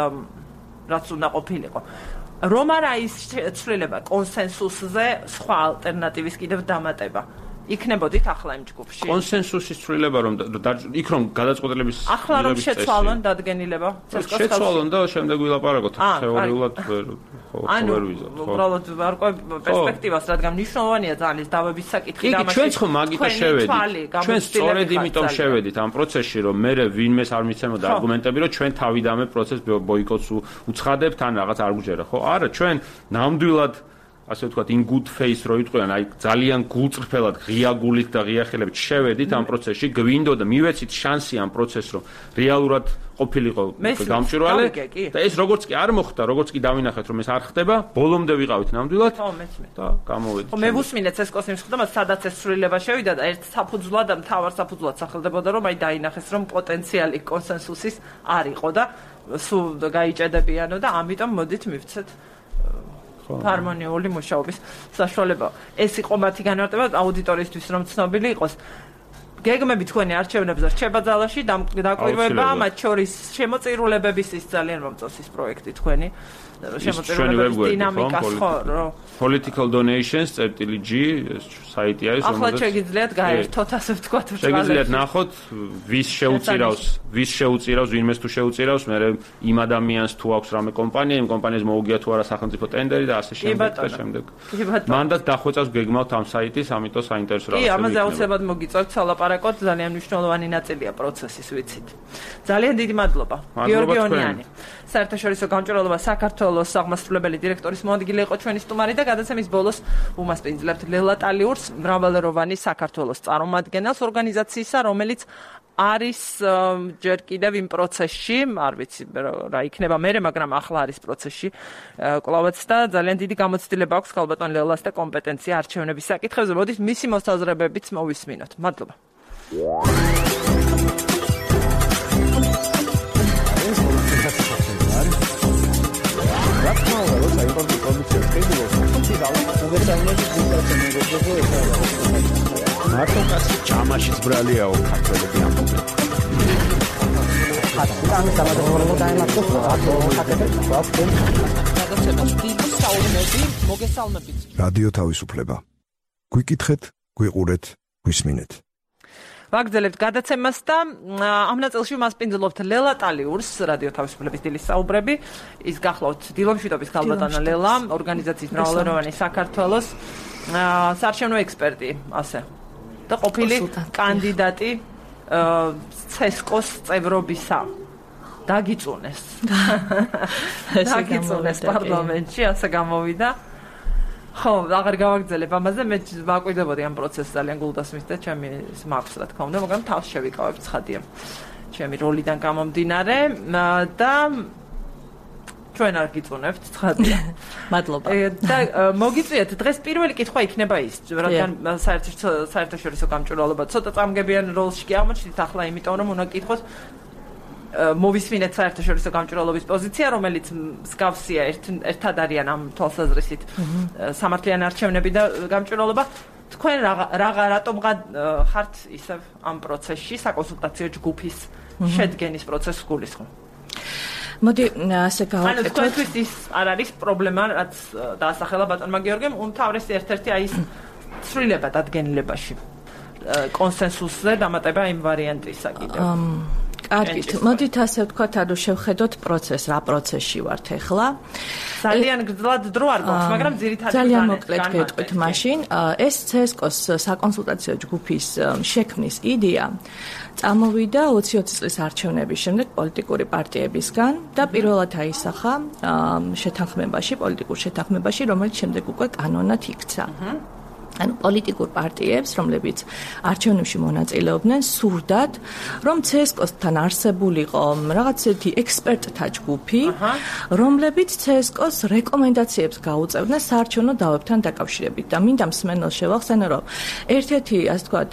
Speaker 1: რაც უნდა ყოფილიყო. რომ არა ის ცვლილება კონსენსუსზე სხვა ალტერნატივის კიდევ დამატება. იქნებოდით ახლა იმ ჯგუფში.
Speaker 5: კონსენსუსის ცვლილება რომ იქ რომ გადაწყვეტილების
Speaker 1: ახლა რომ შეცვალონ დადგენილება,
Speaker 5: შეცვალონ და შემდეგ ვილაპარაკოთ თეორიულად ვერ ვიზავთ.
Speaker 1: უბრალოდ ვარკვევ პერსპექტივას, რადგან მნიშვნელოვანია ძალიან ის დავების საკითხი
Speaker 5: და ამაში. ჩვენც ხომ მაგით შევედით. ჩვენ სწორედ იმიტომ შევედით ამ პროცესში, რომ მე ვინმეს არ მიცემოდა არგუმენტები, რომ ჩვენ თავიდანვე პროცესს ბოიკოტს უცხადებთ ან რაღაც არ გვჯერა, ხო? არა, ჩვენ ნამდვილად ასე ვთქვათ, in good face რო იტყვიან, აი ძალიან გულწრფელად, ღია გულით და ღია ხელებით შევედით ამ პროცესში, გვინდოდა მივეცით შანსი ამ პროცესს, რომ რეალურად ყოფილიყო გამჭვირვალე და ეს როგორც კი არ მოხდა, როგორც კი დავინახეთ, რომ ეს არ ხდება, ბოლომდე ვიყავით ნამდვილად და გამოვედით.
Speaker 1: მე ვუსმინეთ CSGO-ს იმ შეხვედრას, სადაც ეს ცვლილება შევიდა და ერთ საფუძვლად და მთავარ საფუძვლად სახელდებოდა, რომ აი დაინახეს, რომ პოტენციალი კონსენსუსის არ იყო და სულ გაიჭედებიანო და ამიტომ მოდით მივცეთ ჰარმონიული მუშაობის საშუალება. ეს იყო მათი განმარტება აუდიტორიისთვის, რომ ცნობილი იყოს. გეგმები თქვენი არჩევნებზე რჩება ძალაში, დაკვირვება, მათ შორის შემოწირულებების ის ძალიან მომწონს ის პროექტი თქვენი. შემოწირულებების დინამიკას ხო,
Speaker 5: political donations.g საიტი არის,
Speaker 1: რომელზეც ახლა შეგიძლიათ გაერთოთ, ასე ვთქვათ,
Speaker 5: შეგიძლიათ ნახოთ, ვის შეუწირავს, ვინმეს თუ შეუწირავს, მე იმ ადამიანს თუ აქვს რამე კომპანია, იმ კომპანიას მოუგია თუ არა სახელმწიფო ტენდერი და ასე შემდეგ. მანდაც დახვეწავს გეგმავთ ამ საიტის, ამიტომ საინტერესო რაღაცა.
Speaker 1: კი, ამაზე აუცილებლად მოგიწევთ სალაპარაკოთ, ძალიან მნიშვნელოვანი ნაწილია პროცესის, ვიცით. ძალიან დიდი მადლობა. გიორგი ონიანი. საერთაშორისო გამჭვირვალობა საქართველოს აღმასრულებელი დირექტორის მოადგილე იყო ჩვენი სტუმარი და გადაცემის ბოლოს უმასპინძლებთ ლელა ტალიურს, მრავალეროვანი საქართველოს წარმომადგენელს ორგანიზაციისა, რომელიც არის ჯერ კიდევ იმ პროცესში, არ ვიცი რა იქნება მერე, მაგრამ ახლა არის პროცესში კვლავაც და ძალიან დიდი გამოცდილება აქვს ხალბატონ ლელას და კომპეტენცია არჩევნების საკითხებზე. მოდით მისი მოსაზრებებიც მოვისმინოთ. მადლობა.
Speaker 8: მარტო კაცი ჯამაშიც ბრალიაო ქართველები ამბობენ.
Speaker 6: რადიო თავისუფლება. გვიკითხეთ, გვიყურეთ, გვისმინეთ.
Speaker 1: ვაგრძელებთ გადაცემას და ამ ნაწილში მასპინძლობთ ლელა ტალიურს, რადიო თავისუფლების დილის საუბრები. ის გახლავთ დილომშვიდობის ხალბატონა ლელა, ორგანიზაციის მრავალეროვანი საქართველოს საარჩევნო ექსპერტი, ასე. და ყოფილი კანდიდატი ცესკოს წევრობისა. დაგიწუნეს. დაგიწუნეს პარლამენტში, ასე გამოვიდა. ხო, აღარ გავაგრძელებ ამაზე, მე ვაკვირდებოდი ამ პროცესს ძალიან გულდასმით და ჩემი მაქვს რა თქმა უნდა, მაგრამ თავს შევიკავებ ცხადია. ჩემი როლიდან გამომდინარე და ჩვენ არ გიწუნებთ ცხადია.
Speaker 9: მადლობა.
Speaker 1: და მოგიწვიეთ, დღეს პირველი კითხვა იქნება ის, რადგან საერთაშორისო გამჭვირვალობა ცოტა წამგებიან როლში კი აღმოჩნდით ახლა, იმიტომ რომ უნდა გკითხოთ მოვისმინეთ საერთაშორისო გამჭვირვალობის პოზიცია, რომელიც მსგავსია ერთად არიან ამ თვალსაზრისით სამართლიანი არჩევნები და გამჭვირვალობა. თქვენ რატომ ხართ ისევ ამ პროცესში, საკონსულტაციო ჯგუფის შედგენის პროცესს გულისხმობ?
Speaker 9: მოდი ასე გავაკეთოთ.
Speaker 1: თქვენთვის ის არ არის პრობლემა, რაც დაასახელა ბატონმა გიორგემ, უმთავრესი ერთ-ერთი აი ის ცვლილება დადგენილებაში. კონსენსუსზე დამატება იმ ვარიანტისა კიდევ.
Speaker 9: კარგით, მოდით ასე ვთქვათ, ანუ შევხედოთ პროცესს, რა პროცესში ვართ ახლა.
Speaker 1: ძალიან გძლად დრო არ გვაქვს, მაგრამ ძირითადად
Speaker 9: ძალიან მოკლედ გეტყვით მაშინ, ეს CSKOS საკონსულტაციო ჯგუფის შექმნის იდეა წამოვიდა 20-20 წლის არჩევნების შემდეგ პოლიტიკური პარტიებისგან და პირველად აისახა შეთანხმებაში, პოლიტიკურ შეთანხმებაში, რომელიც შემდეგ უკვე კანონად იქცა. ანუ პოლიტიკურ პარტიებს, რომლებიც არჩევნებში მონაწილეობდნენ, სურდათ, რომ CSKOS-თან არსებულიყო რაღაც ერთი ექსპერტთა ჯგუფი, რომლებიც CSKOS-ს რეკომენდაციებს გაუწევდნენ საარჩევნო დავებთან დაკავშირებით. და მინდა მსმენელს შევახსენო, რომ ერთ-ერთი, ასე ვთქვათ,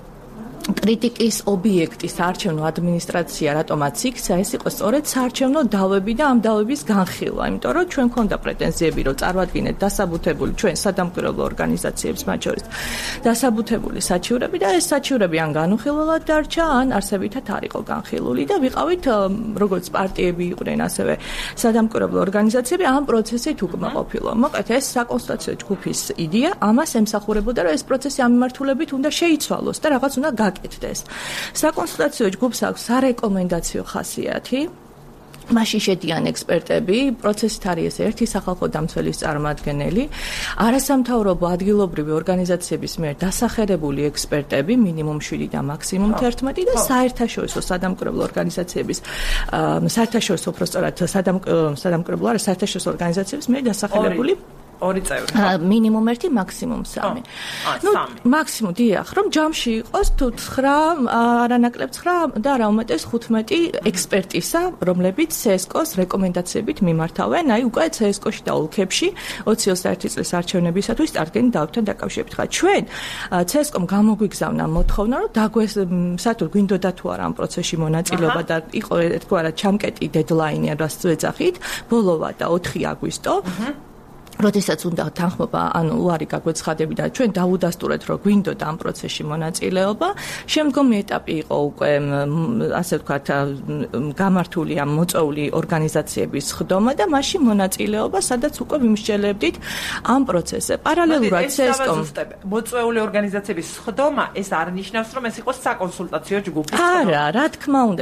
Speaker 9: კრიტიკის ობიექტი საარჩევნო ადმინისტრაცია რატომაც იქცა, ეს იყო სწორედ საარჩევნო დავები და ამ დავების განხილვა, იმიტომ რომ ჩვენ გვქონდა პრეტენზიები, რომ წარვადგინეთ დასაბუთებული ჩვენ სადამკვირვებლო ორგანიზაციებს, მათ შორის დასაბუთებული საჩივრები და ეს საჩივრები ან განუხილველად დარჩა, ან არსებითად არ იყო განხილული და ვიყავით როგორც პარტიები იყვნენ, ასევე სადამკვირვებლო ორგანიზაციები ამ პროცესით უკმაყოფილო. მოკლედ ეს საკონსულტაციო ჯგუფის იდეა ამას ემსახურებოდა, რომ ეს პროცესი ამ მიმართულებით უნდა შეიცვალოს და რაღაც უნდა გაკეთდეს. საკონსულტაციო ჯგუფს აქვს სარეკომენდაციო ხასიათი. მაშინ შედიან ექსპერტები, პროცესით არის ერთი სახალხო დამცველის წარმომადგენელი, არასამთავრობო ადგილობრივი ორგანიზაციების მიერ დასახელებული ექსპერტები, მინიმუმ 7 და მაქსიმუმ 11 და საერთაშორისო სადამკვირვებლო ორგანიზაციების საერთაშორისო უბრალოდ სადამკვირვებლო არა საერთაშორისო ორგანიზაციების მიერ დასახელებული
Speaker 1: ორი წევრი.
Speaker 9: მინიმუმ 1, მაქსიმუმ 3. ნუ მაქსიმუმ დიახ, რომ ჯამში იყოს თუ 9, არანაკლებ 9 და რა უმეტეს 15 ექსპერტისა, რომლებიც CSKOS რეკომენდაციებით მიმართავენ, აი უკვე CSKOS-ში და ოლქებში 2021 წლის არჩევნებისათვის წარდგენილ დავებთან დაკავშირებით. ხა ჩვენ CSKOS-მ გამოგვიგზავნა მოთხოვნა, რომ საერთოდ გვინდოდა თუ არა ამ პროცესში მონაწილეობა და იყო ერთგვარად ჩამკეტი დედლაინი, რაც ვეძახით, ბოლოვა და 4 აგვისტო. როდესაც უნდა თანხმობა, ანუ უარი გაგვეცხადები და ჩვენ დავუდასტურეთ, რომ გვინდოთ ამ პროცესში მონაწილეობა. შემდგომი ეტაპი იყო უკვე, ასე ვთქვათ, გამართული ამ მოწვეული ორგანიზაციების ხდომა და მასში მონაწილეობა, სადაც უკვე ვიმსჯელებდით ამ პროცესზე. პარალელურად CSCOM
Speaker 1: მოწვეული ორგანიზაციების ხდომა ეს არ ნიშნავს, რომ ეს იყოს საკონსულტაციო ჯგუფი.
Speaker 9: არა, რა თქმა უნდა,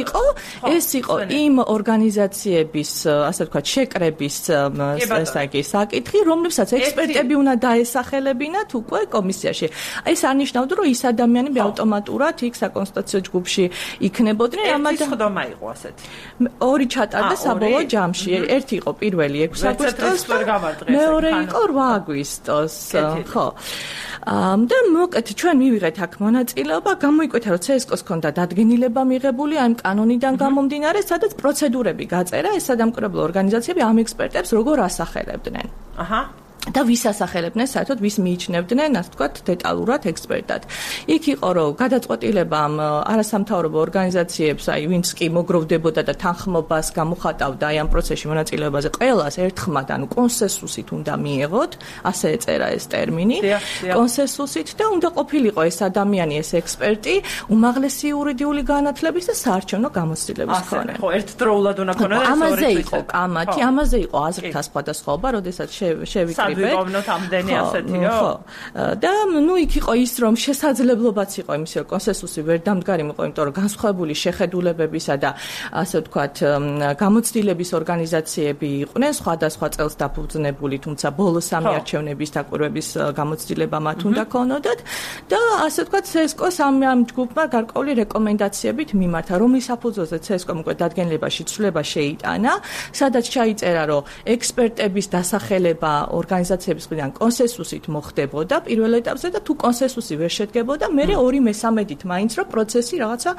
Speaker 9: ეს იყო იმ ორგანიზაციების, ასე ვთქვათ, შეკრების საკითხი, რომლებსაც ექსპერტები უნდა დაესახელებინათ უკვე კომისიაში. ეს არ ნიშნავდა, რომ ის ადამიანები ავტომატურად იქ საკონსულტაციო ჯგუფში იქნებოდნენ.
Speaker 1: ამათ ხდომა იყო ასეთი.
Speaker 9: ორი ჩატარდა საბოლოო ჯამში. ერთი იყო 1 6 აგვისტოს, მეორე იყო 8 აგვისტოს. ხო. და მოკეთ ჩვენ მივიღეთ აქ მონაწილეობა, გამოიკვეთა, რომ CSCOM-ს ჰქონდა დადგენილება მიღებული ამ კანონიდან გამომდინარე, სადაც პროცედურები გაწერა ეს სადამკვირვებლო ორგანიზაციები ამ ექსპერტებს როგორ ასახელებდნენ.
Speaker 1: აჰა.
Speaker 9: და ვის ასახელებდნენ, საერთოდ ვის მიიჩნევდნენ, ასე ვთქვათ, დეტალურად ექსპერტად. იქ იყო, რომ გადაწყვეტილება ამ არასამთავრობო ორგანიზაციებს, აი, ვინც კი მოგროვდებოდა და თანხმობას გამოხატავდა აი ამ პროცესში მონაწილეობაზე, ყველას ერთხმად, ანუ კონსენსუსით უნდა მიეღოთ, ასე ეწერა ეს ტერმინი, კონსენსუსით და უნდა ყოფილიყო ეს ადამიანი, ეს ექსპერტი, უმაღლესი იურიდიული განათლების და საარჩევნო გამოცდილების მქონე.
Speaker 1: ხო, ერთდროულად უნდა ქონოდა ეს
Speaker 9: ამაზე იყო კამათი, ამაზე იყო აზრთა სხვადასხვაობა, როდესაც შევიკრიბეთ.
Speaker 1: ვიყვავნოთ ამდენი ასეთიო.
Speaker 9: ხო. და ნუ იქ იყო ის, რომ შესაძლებლობაც იყო იმის, რომ კონსენსუსი ვერ დამდგარი იყო, იმიტომ რომ განსხვავებული შეხედულებებისა და ასე ვთქვათ, გამოცდილების ორგანიზაციები იყვნენ სხვადასხვა წელს დაფუძნებული, თუმცა ბოლო სამი არჩევნების დაკვირვების გამოცდილება მათ უნდა ქონოდათ და ასე ვთქვათ, CSCOM-ს ამ ჯგუფმა გარკვეული რეკომენდაციებით მიმართა, რომლის საფუძველზე CSCOM უკვე დადგენილებაში ცვლილება შეიტანა, სადაც ჩაიწერა, რომ ექსპერტების დასახელება ორგანიზაციების მხრიდან კონსენსუსით მოხდებოდა პირველ ეტაპზე და თუ კონსენსუსი ვერ შედგებოდა, მერე 2/3 მაინც რომ პროცესი რაღაცა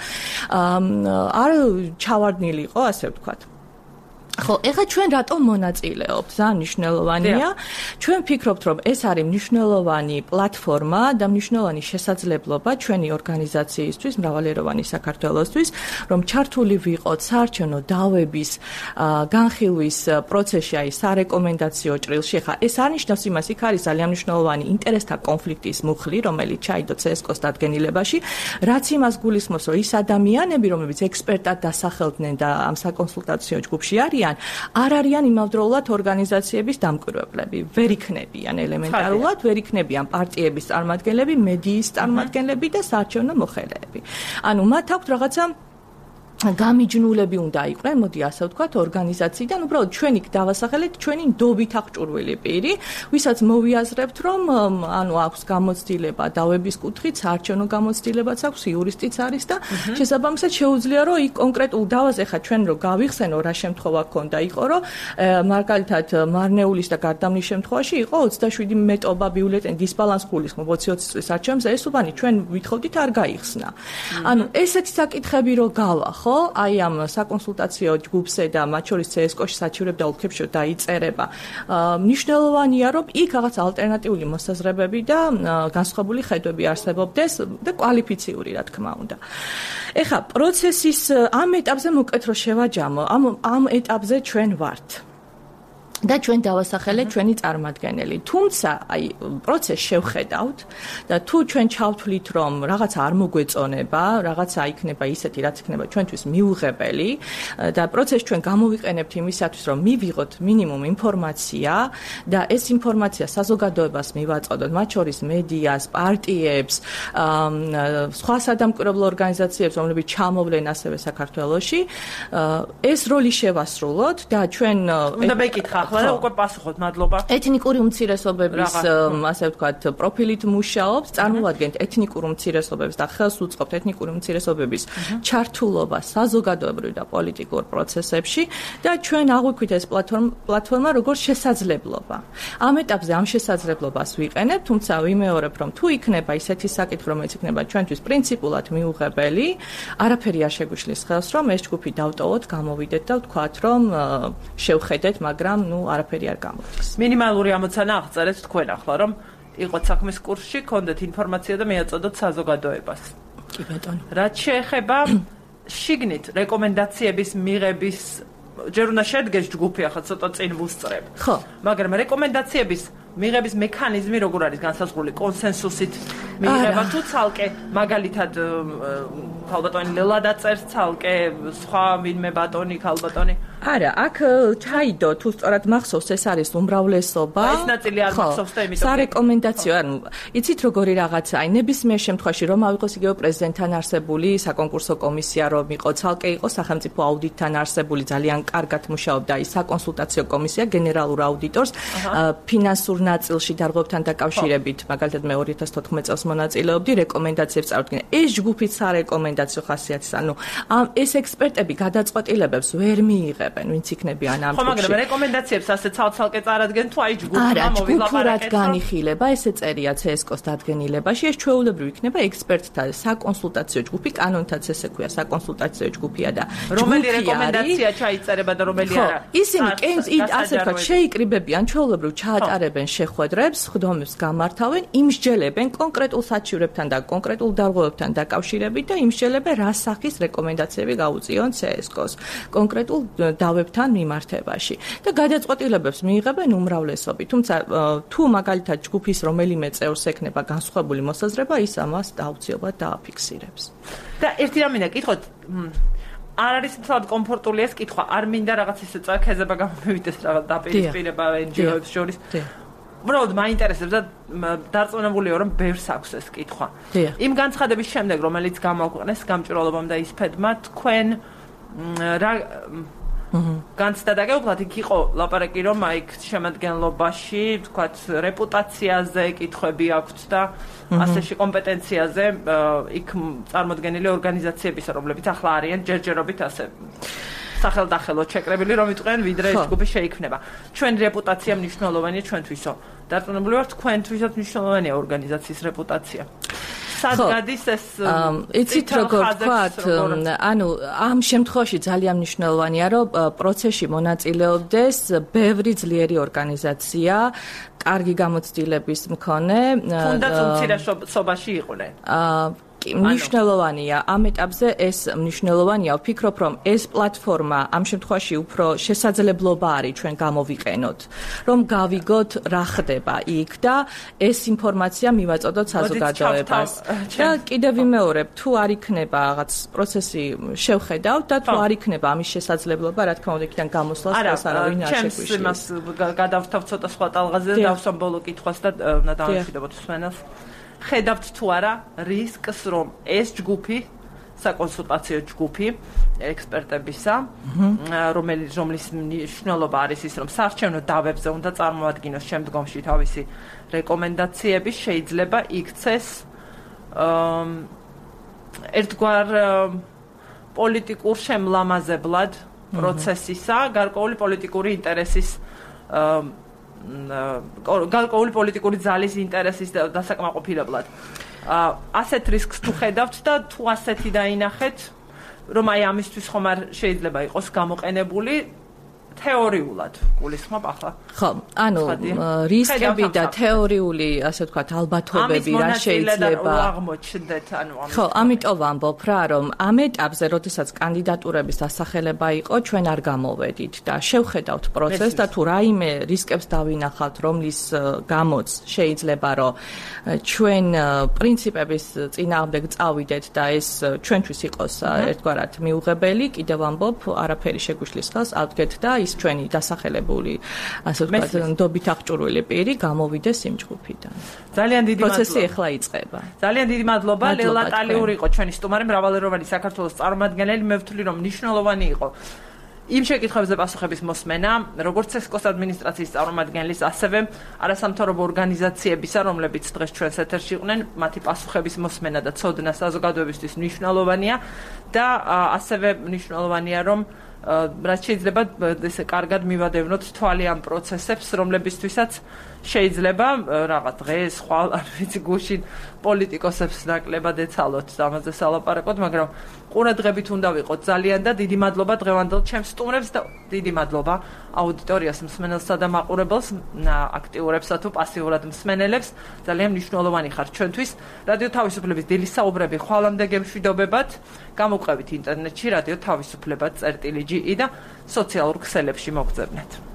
Speaker 9: არ ჩავარდნილიყო, ასე ვთქვათ. ხო, ეხლა ჩვენ რატომ მონაწილეობთ? ძალიან მნიშვნელოვანია. ჩვენ ვფიქრობთ, რომ ეს არის მნიშვნელოვანი პლატფორმა და მნიშვნელოვანი შესაძლებლობა ჩვენი ორგანიზაციისთვის, მრავალეროვანი საქართველოსთვის, რომ ჩართული ვიყოთ საარჩევნო დავების განხილვის პროცესში, აი სარეკომენდაციო ჭრილში. ეხლა ეს არ ნიშნავს იმას, იქ არის ძალიან მნიშვნელოვანი ინტერესთა კონფლიქტის მუხლი, რომელიც ჩაიდო CSCOM-ს დადგენილებაში, რაც იმას გულისხმობს, რომ ის ადამიანები, რომლებიც ექსპერტად დასახელდნენ და ამ საკონსულტაციო ჯგუფში არიან, არ არიან იმავდროულად ორგანიზაციების დამკვირვებლები, ვერ იქნებიან ელემენტარულად, ვერ იქნებიან პარტიების წარმომადგენლები, მედიის წარმომადგენლები და საარჩევნო მოხელეები. ანუ მათ აქვთ რაღაცა გამიჯნულები უნდა იყვნენ, მოდი ასე ვთქვათ, ორგანიზაციიდან, უბრალოდ ჩვენი დავასახელეთ, ჩვენი ნდობით აღჭურვილი პირი, ვისაც მოვიაზრებთ, რომ ანუ აქვს გამოცდილება დავების კუთხით, საარჩევნო გამოცდილებაც აქვს, იურისტიც არის და შესაბამისად შეუძლია, რომ იქ კონკრეტულ დავაზე ხა ჩვენ რო გავიხსენო, რა შემთხვევა ქონდა, იყო, რომ მაგალითად მარნეულის და გარდამნის შემთხვევაში იყო 27 მეტობა ბიულეტენი დისბალანს გულისხმობ 20 წლის არჩევნებზე, ეს უბანი ჩვენ ვითხოვდით არ გაიხსნა. ანუ ესეთი საკითხები რო გავა, ხო? აი ამ საკონსულტაციო ჯგუფზე და მათ შორის CSCOM-ში საჩივრებ და ოლქებში დაიწერება. მნიშვნელოვანია, რომ იქ რაღაც ალტერნატიული მოსაზრებები და განსხვავებული ხედვები არსებობდეს და კვალიფიციური, რა თქმა უნდა. ეხლა პროცესის ამ ეტაპზე მოკეთ რო შევაჯამო, ამ ეტაპზე ჩვენ ვართ. და ჩვენ დავასახელეთ ჩვენი წარმომადგენელი. თუმცა, აი, პროცესს შევხედავთ და თუ ჩვენ ჩავთვლით, რომ რაღაცა არ მოგვეწონება, რაღაცა იქნება ისეთი, რაც იქნება ჩვენთვის მიუღებელი და პროცესს ჩვენ გამოვიყენებთ იმისათვის, რომ მივიღოთ მინიმუმ ინფორმაცია და ეს ინფორმაცია საზოგადოებას მივაწყოდოთ, მათ შორის მედიას, პარტიებს, სხვა სადამკვირვებლო ორგანიზაციებს, რომლებიც ჩამოვლენ ასევე საქართველოში, ეს როლი შევასრულოთ და ჩვენ
Speaker 1: უნდა მეკითხა ახლა უკვე პასუხობთ, მადლობა.
Speaker 9: ეთნიკური უმცირესობების, ასე ვთქვათ, პროფილით მუშაობს, წარმოადგენთ ეთნიკურ უმცირესობებს და ხელს უწყობთ ეთნიკური უმცირესობების ჩართულობა საზოგადოებრივ და პოლიტიკურ პროცესებში და ჩვენ აღვიქვით ეს პლატფორმა როგორც შესაძლებლობა. ამ ეტაპზე ამ შესაძლებლობას ვიყენებთ, თუმცა ვიმეორებ, რომ თუ იქნება ისეთი საკითხი, რომელიც იქნება ჩვენთვის პრინციპულად მიუღებელი, არაფერი არ შეგვიშლის ხელს, რომ ეს ჯგუფი დავტოვოთ, გამოვიდეთ და ვთქვათ, რომ შევხედეთ, მაგრამ არაფერი არ გამოდის.
Speaker 1: მინიმალური ამოცანა აღწერეთ თქვენ ახლა, რომ იყოთ საქმის კურსში, გქონდეთ ინფორმაცია და მიაწოდოთ საზოგადოებას.
Speaker 9: კი ბატონო.
Speaker 1: რაც შეეხება შიგნით რეკომენდაციების მიღების ჯერ უნდა შედგეს ჯგუფი ახლა ცოტა წინ ვუსწრებ. ხო. მაგრამ რეკომენდაციების მიღების მექანიზმი როგორ არის განსაზღვრული კონსენსუსით მიიღება თუ ცალკე მაგალითად ქალბატონი ლელა დაწერს ცალკე სხვა ვინმე ბატონი ქალბატონი
Speaker 9: არა აქ ჩაიდო თუ სწორად მახსოვს ეს არის უმრავლესობა
Speaker 1: ეს ნაწილი არ მახსოვს და იმიტომ
Speaker 9: სარეკომენდაციო ანუ იცით როგორი რაღაცა აი ნებისმიერ შემთხვევაში რომ ავიღოს იგივე პრეზიდენტთან არსებული საკონკურსო კომისია რომ იყო ცალკე იყო სახელმწიფო აუდიტთან არსებული ძალიან კარგად მუშაობდა ის საკონსულტაციო კომისია გენერალურ აუდიტორს ფინანსურ ნაწილში დარღვევებთან დაკავშირებით მაგალითად მე 2014 წელს მონაწილეობდი რეკომენდაციებს წარუდგინა ეს ჯგუფიც სარეკომენდაციო ხასიათის ანუ ეს ექსპერტები გადაწყვეტილებებს ვერ მიიღებენ ვინც იქნებიან ამ ჯგუფში ხო
Speaker 1: მაგრამ რეკომენდაციებს ასე ცალ-ცალკე წარადგენენ თუ აი ჯგუფმა
Speaker 9: მოვილაპარაკეთ განიხილება ესე წერია CSKO-ს დადგენილებაში ეს ჩვეულებრივ იქნება ექსპერტთა საკონსულტაციო ჯგუფი კანონთაც ესე ქვია საკონსულტაციო ჯგუფია და
Speaker 1: რომელი რეკომენდაცია ჩაიწერება და რომელი არა
Speaker 9: ისინი ასე ვთქვათ შეიკრიბებიან ჩვეულებრივ ჩაატარებენ შეხვედრებს, ხდომებს გამართავენ, იმსჯელებენ კონკრეტულ საჩივრებთან და კონკრეტულ დარღვევებთან დაკავშირებით და იმსჯელებენ რა სახის რეკომენდაციები გაუწიონ CSKO-ს კონკრეტულ დავებთან მიმართებაში და გადაწყვეტილებებს მიიღებენ უმრავლესობით. თუმცა თუ მაგალითად ჯგუფის რომელიმე წევრს ექნება განსხვავებული მოსაზრება, ის ამას დაუცილებლად დააფიქსირებს.
Speaker 1: და ერთი რამე კითხოთ არ არის თვალ კომფორტული ეს კითხვა არ მინდა რაღაც ისე წაქეზება გამომივიდეს რაღაც დაპირისპირება NGO-ებს შორის უბრალოდ მაინტერესებს და დარწმუნებულია რომ ბევრს აქვს ეს კითხვა იმ განცხადების შემდეგ რომელიც გამოაქვეყნეს გამჭვირვალობამ და ისფედმა თქვენ რა განცდა და გეუბნათ იქ იყო ლაპარაკი რომ აი შემადგენლობაში თქვათ რეპუტაციაზე კითხვები აქვთ და ასეში კომპეტენციაზე იქ წარმოდგენილი ორგანიზაციების რომლებიც ახლა არიან ჯერჯერობით ასე სახელდახელო ჩეკრებილი რომ იტყვიან ვიდრე ეს ჯგუფი შეიქმნება ჩვენ რეპუტაცია მნიშვნელოვანია ჩვენთვისო დარწმუნებული ვარ თქვენთვისაც მნიშვნელოვანია ორგანიზაციის რეპუტაცია სადგადის ეს
Speaker 9: იცით როგორ ვთქვათ ანუ ამ შემთხვევაში ძალიან მნიშვნელოვანია რომ პროცესში მონაწილეობდეს ბევრი ძლიერი ორგანიზაცია კარგი გამოცდილების მქონე
Speaker 1: თუნდაც უმცირესობაში იყვნენ
Speaker 9: მნიშვნელოვანია ამ ეტაპზე ეს მნიშვნელოვანია ვფიქრობ რომ ეს პლატფორმა ამ შემთხვევაში უფრო შესაძლებლობა არის ჩვენ გამოვიყენოთ რომ გავიგოთ რა ხდება იქ და ეს ინფორმაცია მივაწოდოთ საზოგადოებას და კიდევ ვიმეორებ თუ არ იქნება რაღაც პროცესი შევხედავთ და თუ არ იქნება ამის შესაძლებლობა რა თქმა უნდა იქიდან გამოსვლას ეს არავინ არ შეგვიშლის
Speaker 1: ჩემს გადავთავ ცოტა სხვა ტალღაზე და დავსვამ ბოლო კითხვას და უნდა დავამშვიდობოთ მსმენელს ხედავთ თუ არა რისკს რომ ეს ჯგუფი საკონსულტაციო ჯგუფი ექსპერტებისა რომლის მნიშვნელობა არის ის რომ საარჩევნო დავებზე უნდა წარმოადგინოს შემდგომში თავისი რეკომენდაციები შეიძლება იქცეს ერთგვარ პოლიტიკურ შემლამაზებლად პროცესისა გარკვეული პოლიტიკური ინტერესის გარკვეული პოლიტიკური ძალის ინტერესის დასაკმაყოფილებლად. ასეთ რისკს თუ ხედავთ და თუ ასეთი დაინახეთ, რომ აი ამისთვის ხომ არ შეიძლება იყოს გამოყენებული თეორიულად გულისხმობ ახლა.
Speaker 9: ხო, ანუ რისკები და თეორიული, ასე ვთქვათ, ალბათობები რა შეიძლება
Speaker 1: აღმოჩნდეთ, ანუ
Speaker 9: ხო, ამიტომ ვამბობ რა, რომ ამ ეტაპზე, როდესაც კანდიდატურების დასახელება იყო, ჩვენ არ გამოვედით და შევხედავთ პროცესს და თუ რაიმე რისკებს დავინახავთ, რომლის გამოც შეიძლება რომ ჩვენ პრინციპების წინააღმდეგ წავიდეთ და ეს ჩვენთვის იყოს ერთგვარად მიუღებელი, კიდევ ვამბობ, არაფერი შეგვიშლის ხელს, ავდგეთ და ის ჩვენი დასახელებული ასე ვთქვათ ნდობით აღჭურვილი პირი გამოვიდეს იმ ჯგუფიდან.
Speaker 1: ძალიან დიდი მადლობა.
Speaker 9: პროცესი ახლა იწყება.
Speaker 1: ძალიან დიდი მადლობა. ლელა ტალიური იყო ჩვენი სტუმარი, მრავალეროვანი საქართველოს წარმომადგენელი, მე ვთვლი რომ მნიშვნელოვანი იყო იმ შეკითხვებზე პასუხების მოსმენა, როგორც CSKO-s ადმინისტრაციის წარმომადგენლის, ასევე არასამთავრობო ორგანიზაციებისა, რომლებიც დღეს ჩვენს ეთერში იყვნენ, მათი პასუხების მოსმენა და ცოდნა საზოგადოებისთვის მნიშვნელოვანია და ასევე მნიშვნელოვანია რომ რაც შეიძლება ესე კარგად მივადევნოთ თვალი ამ პროცესებს, რომლებისთვისაც შეიძლება რაღაც დღეს ხვალ არ ვიცი გუშინ პოლიტიკოსებს ნაკლებად ეცალოთ ამაზე სალაპარაკოთ, მაგრამ ყურადღებით უნდა ვიყოთ ძალიან და დიდი მადლობა დღევანდელ ჩემს სტუმრებს და დიდი მადლობა აუდიტორიას მსმენელსა და მაყურებელს, აქტიურებსა თუ პასიურად მსმენელებს. ძალიან მნიშვნელოვანი ხართ ჩვენთვის. რადიო თავისუფლების დილის საუბრები ხვალამდე გემშვიდობებათ. გამოგვყევით ინტერნეტში რადიო თავისუფლება.lg IGE და სოციალურ ქსელებში მოგწებნეთ.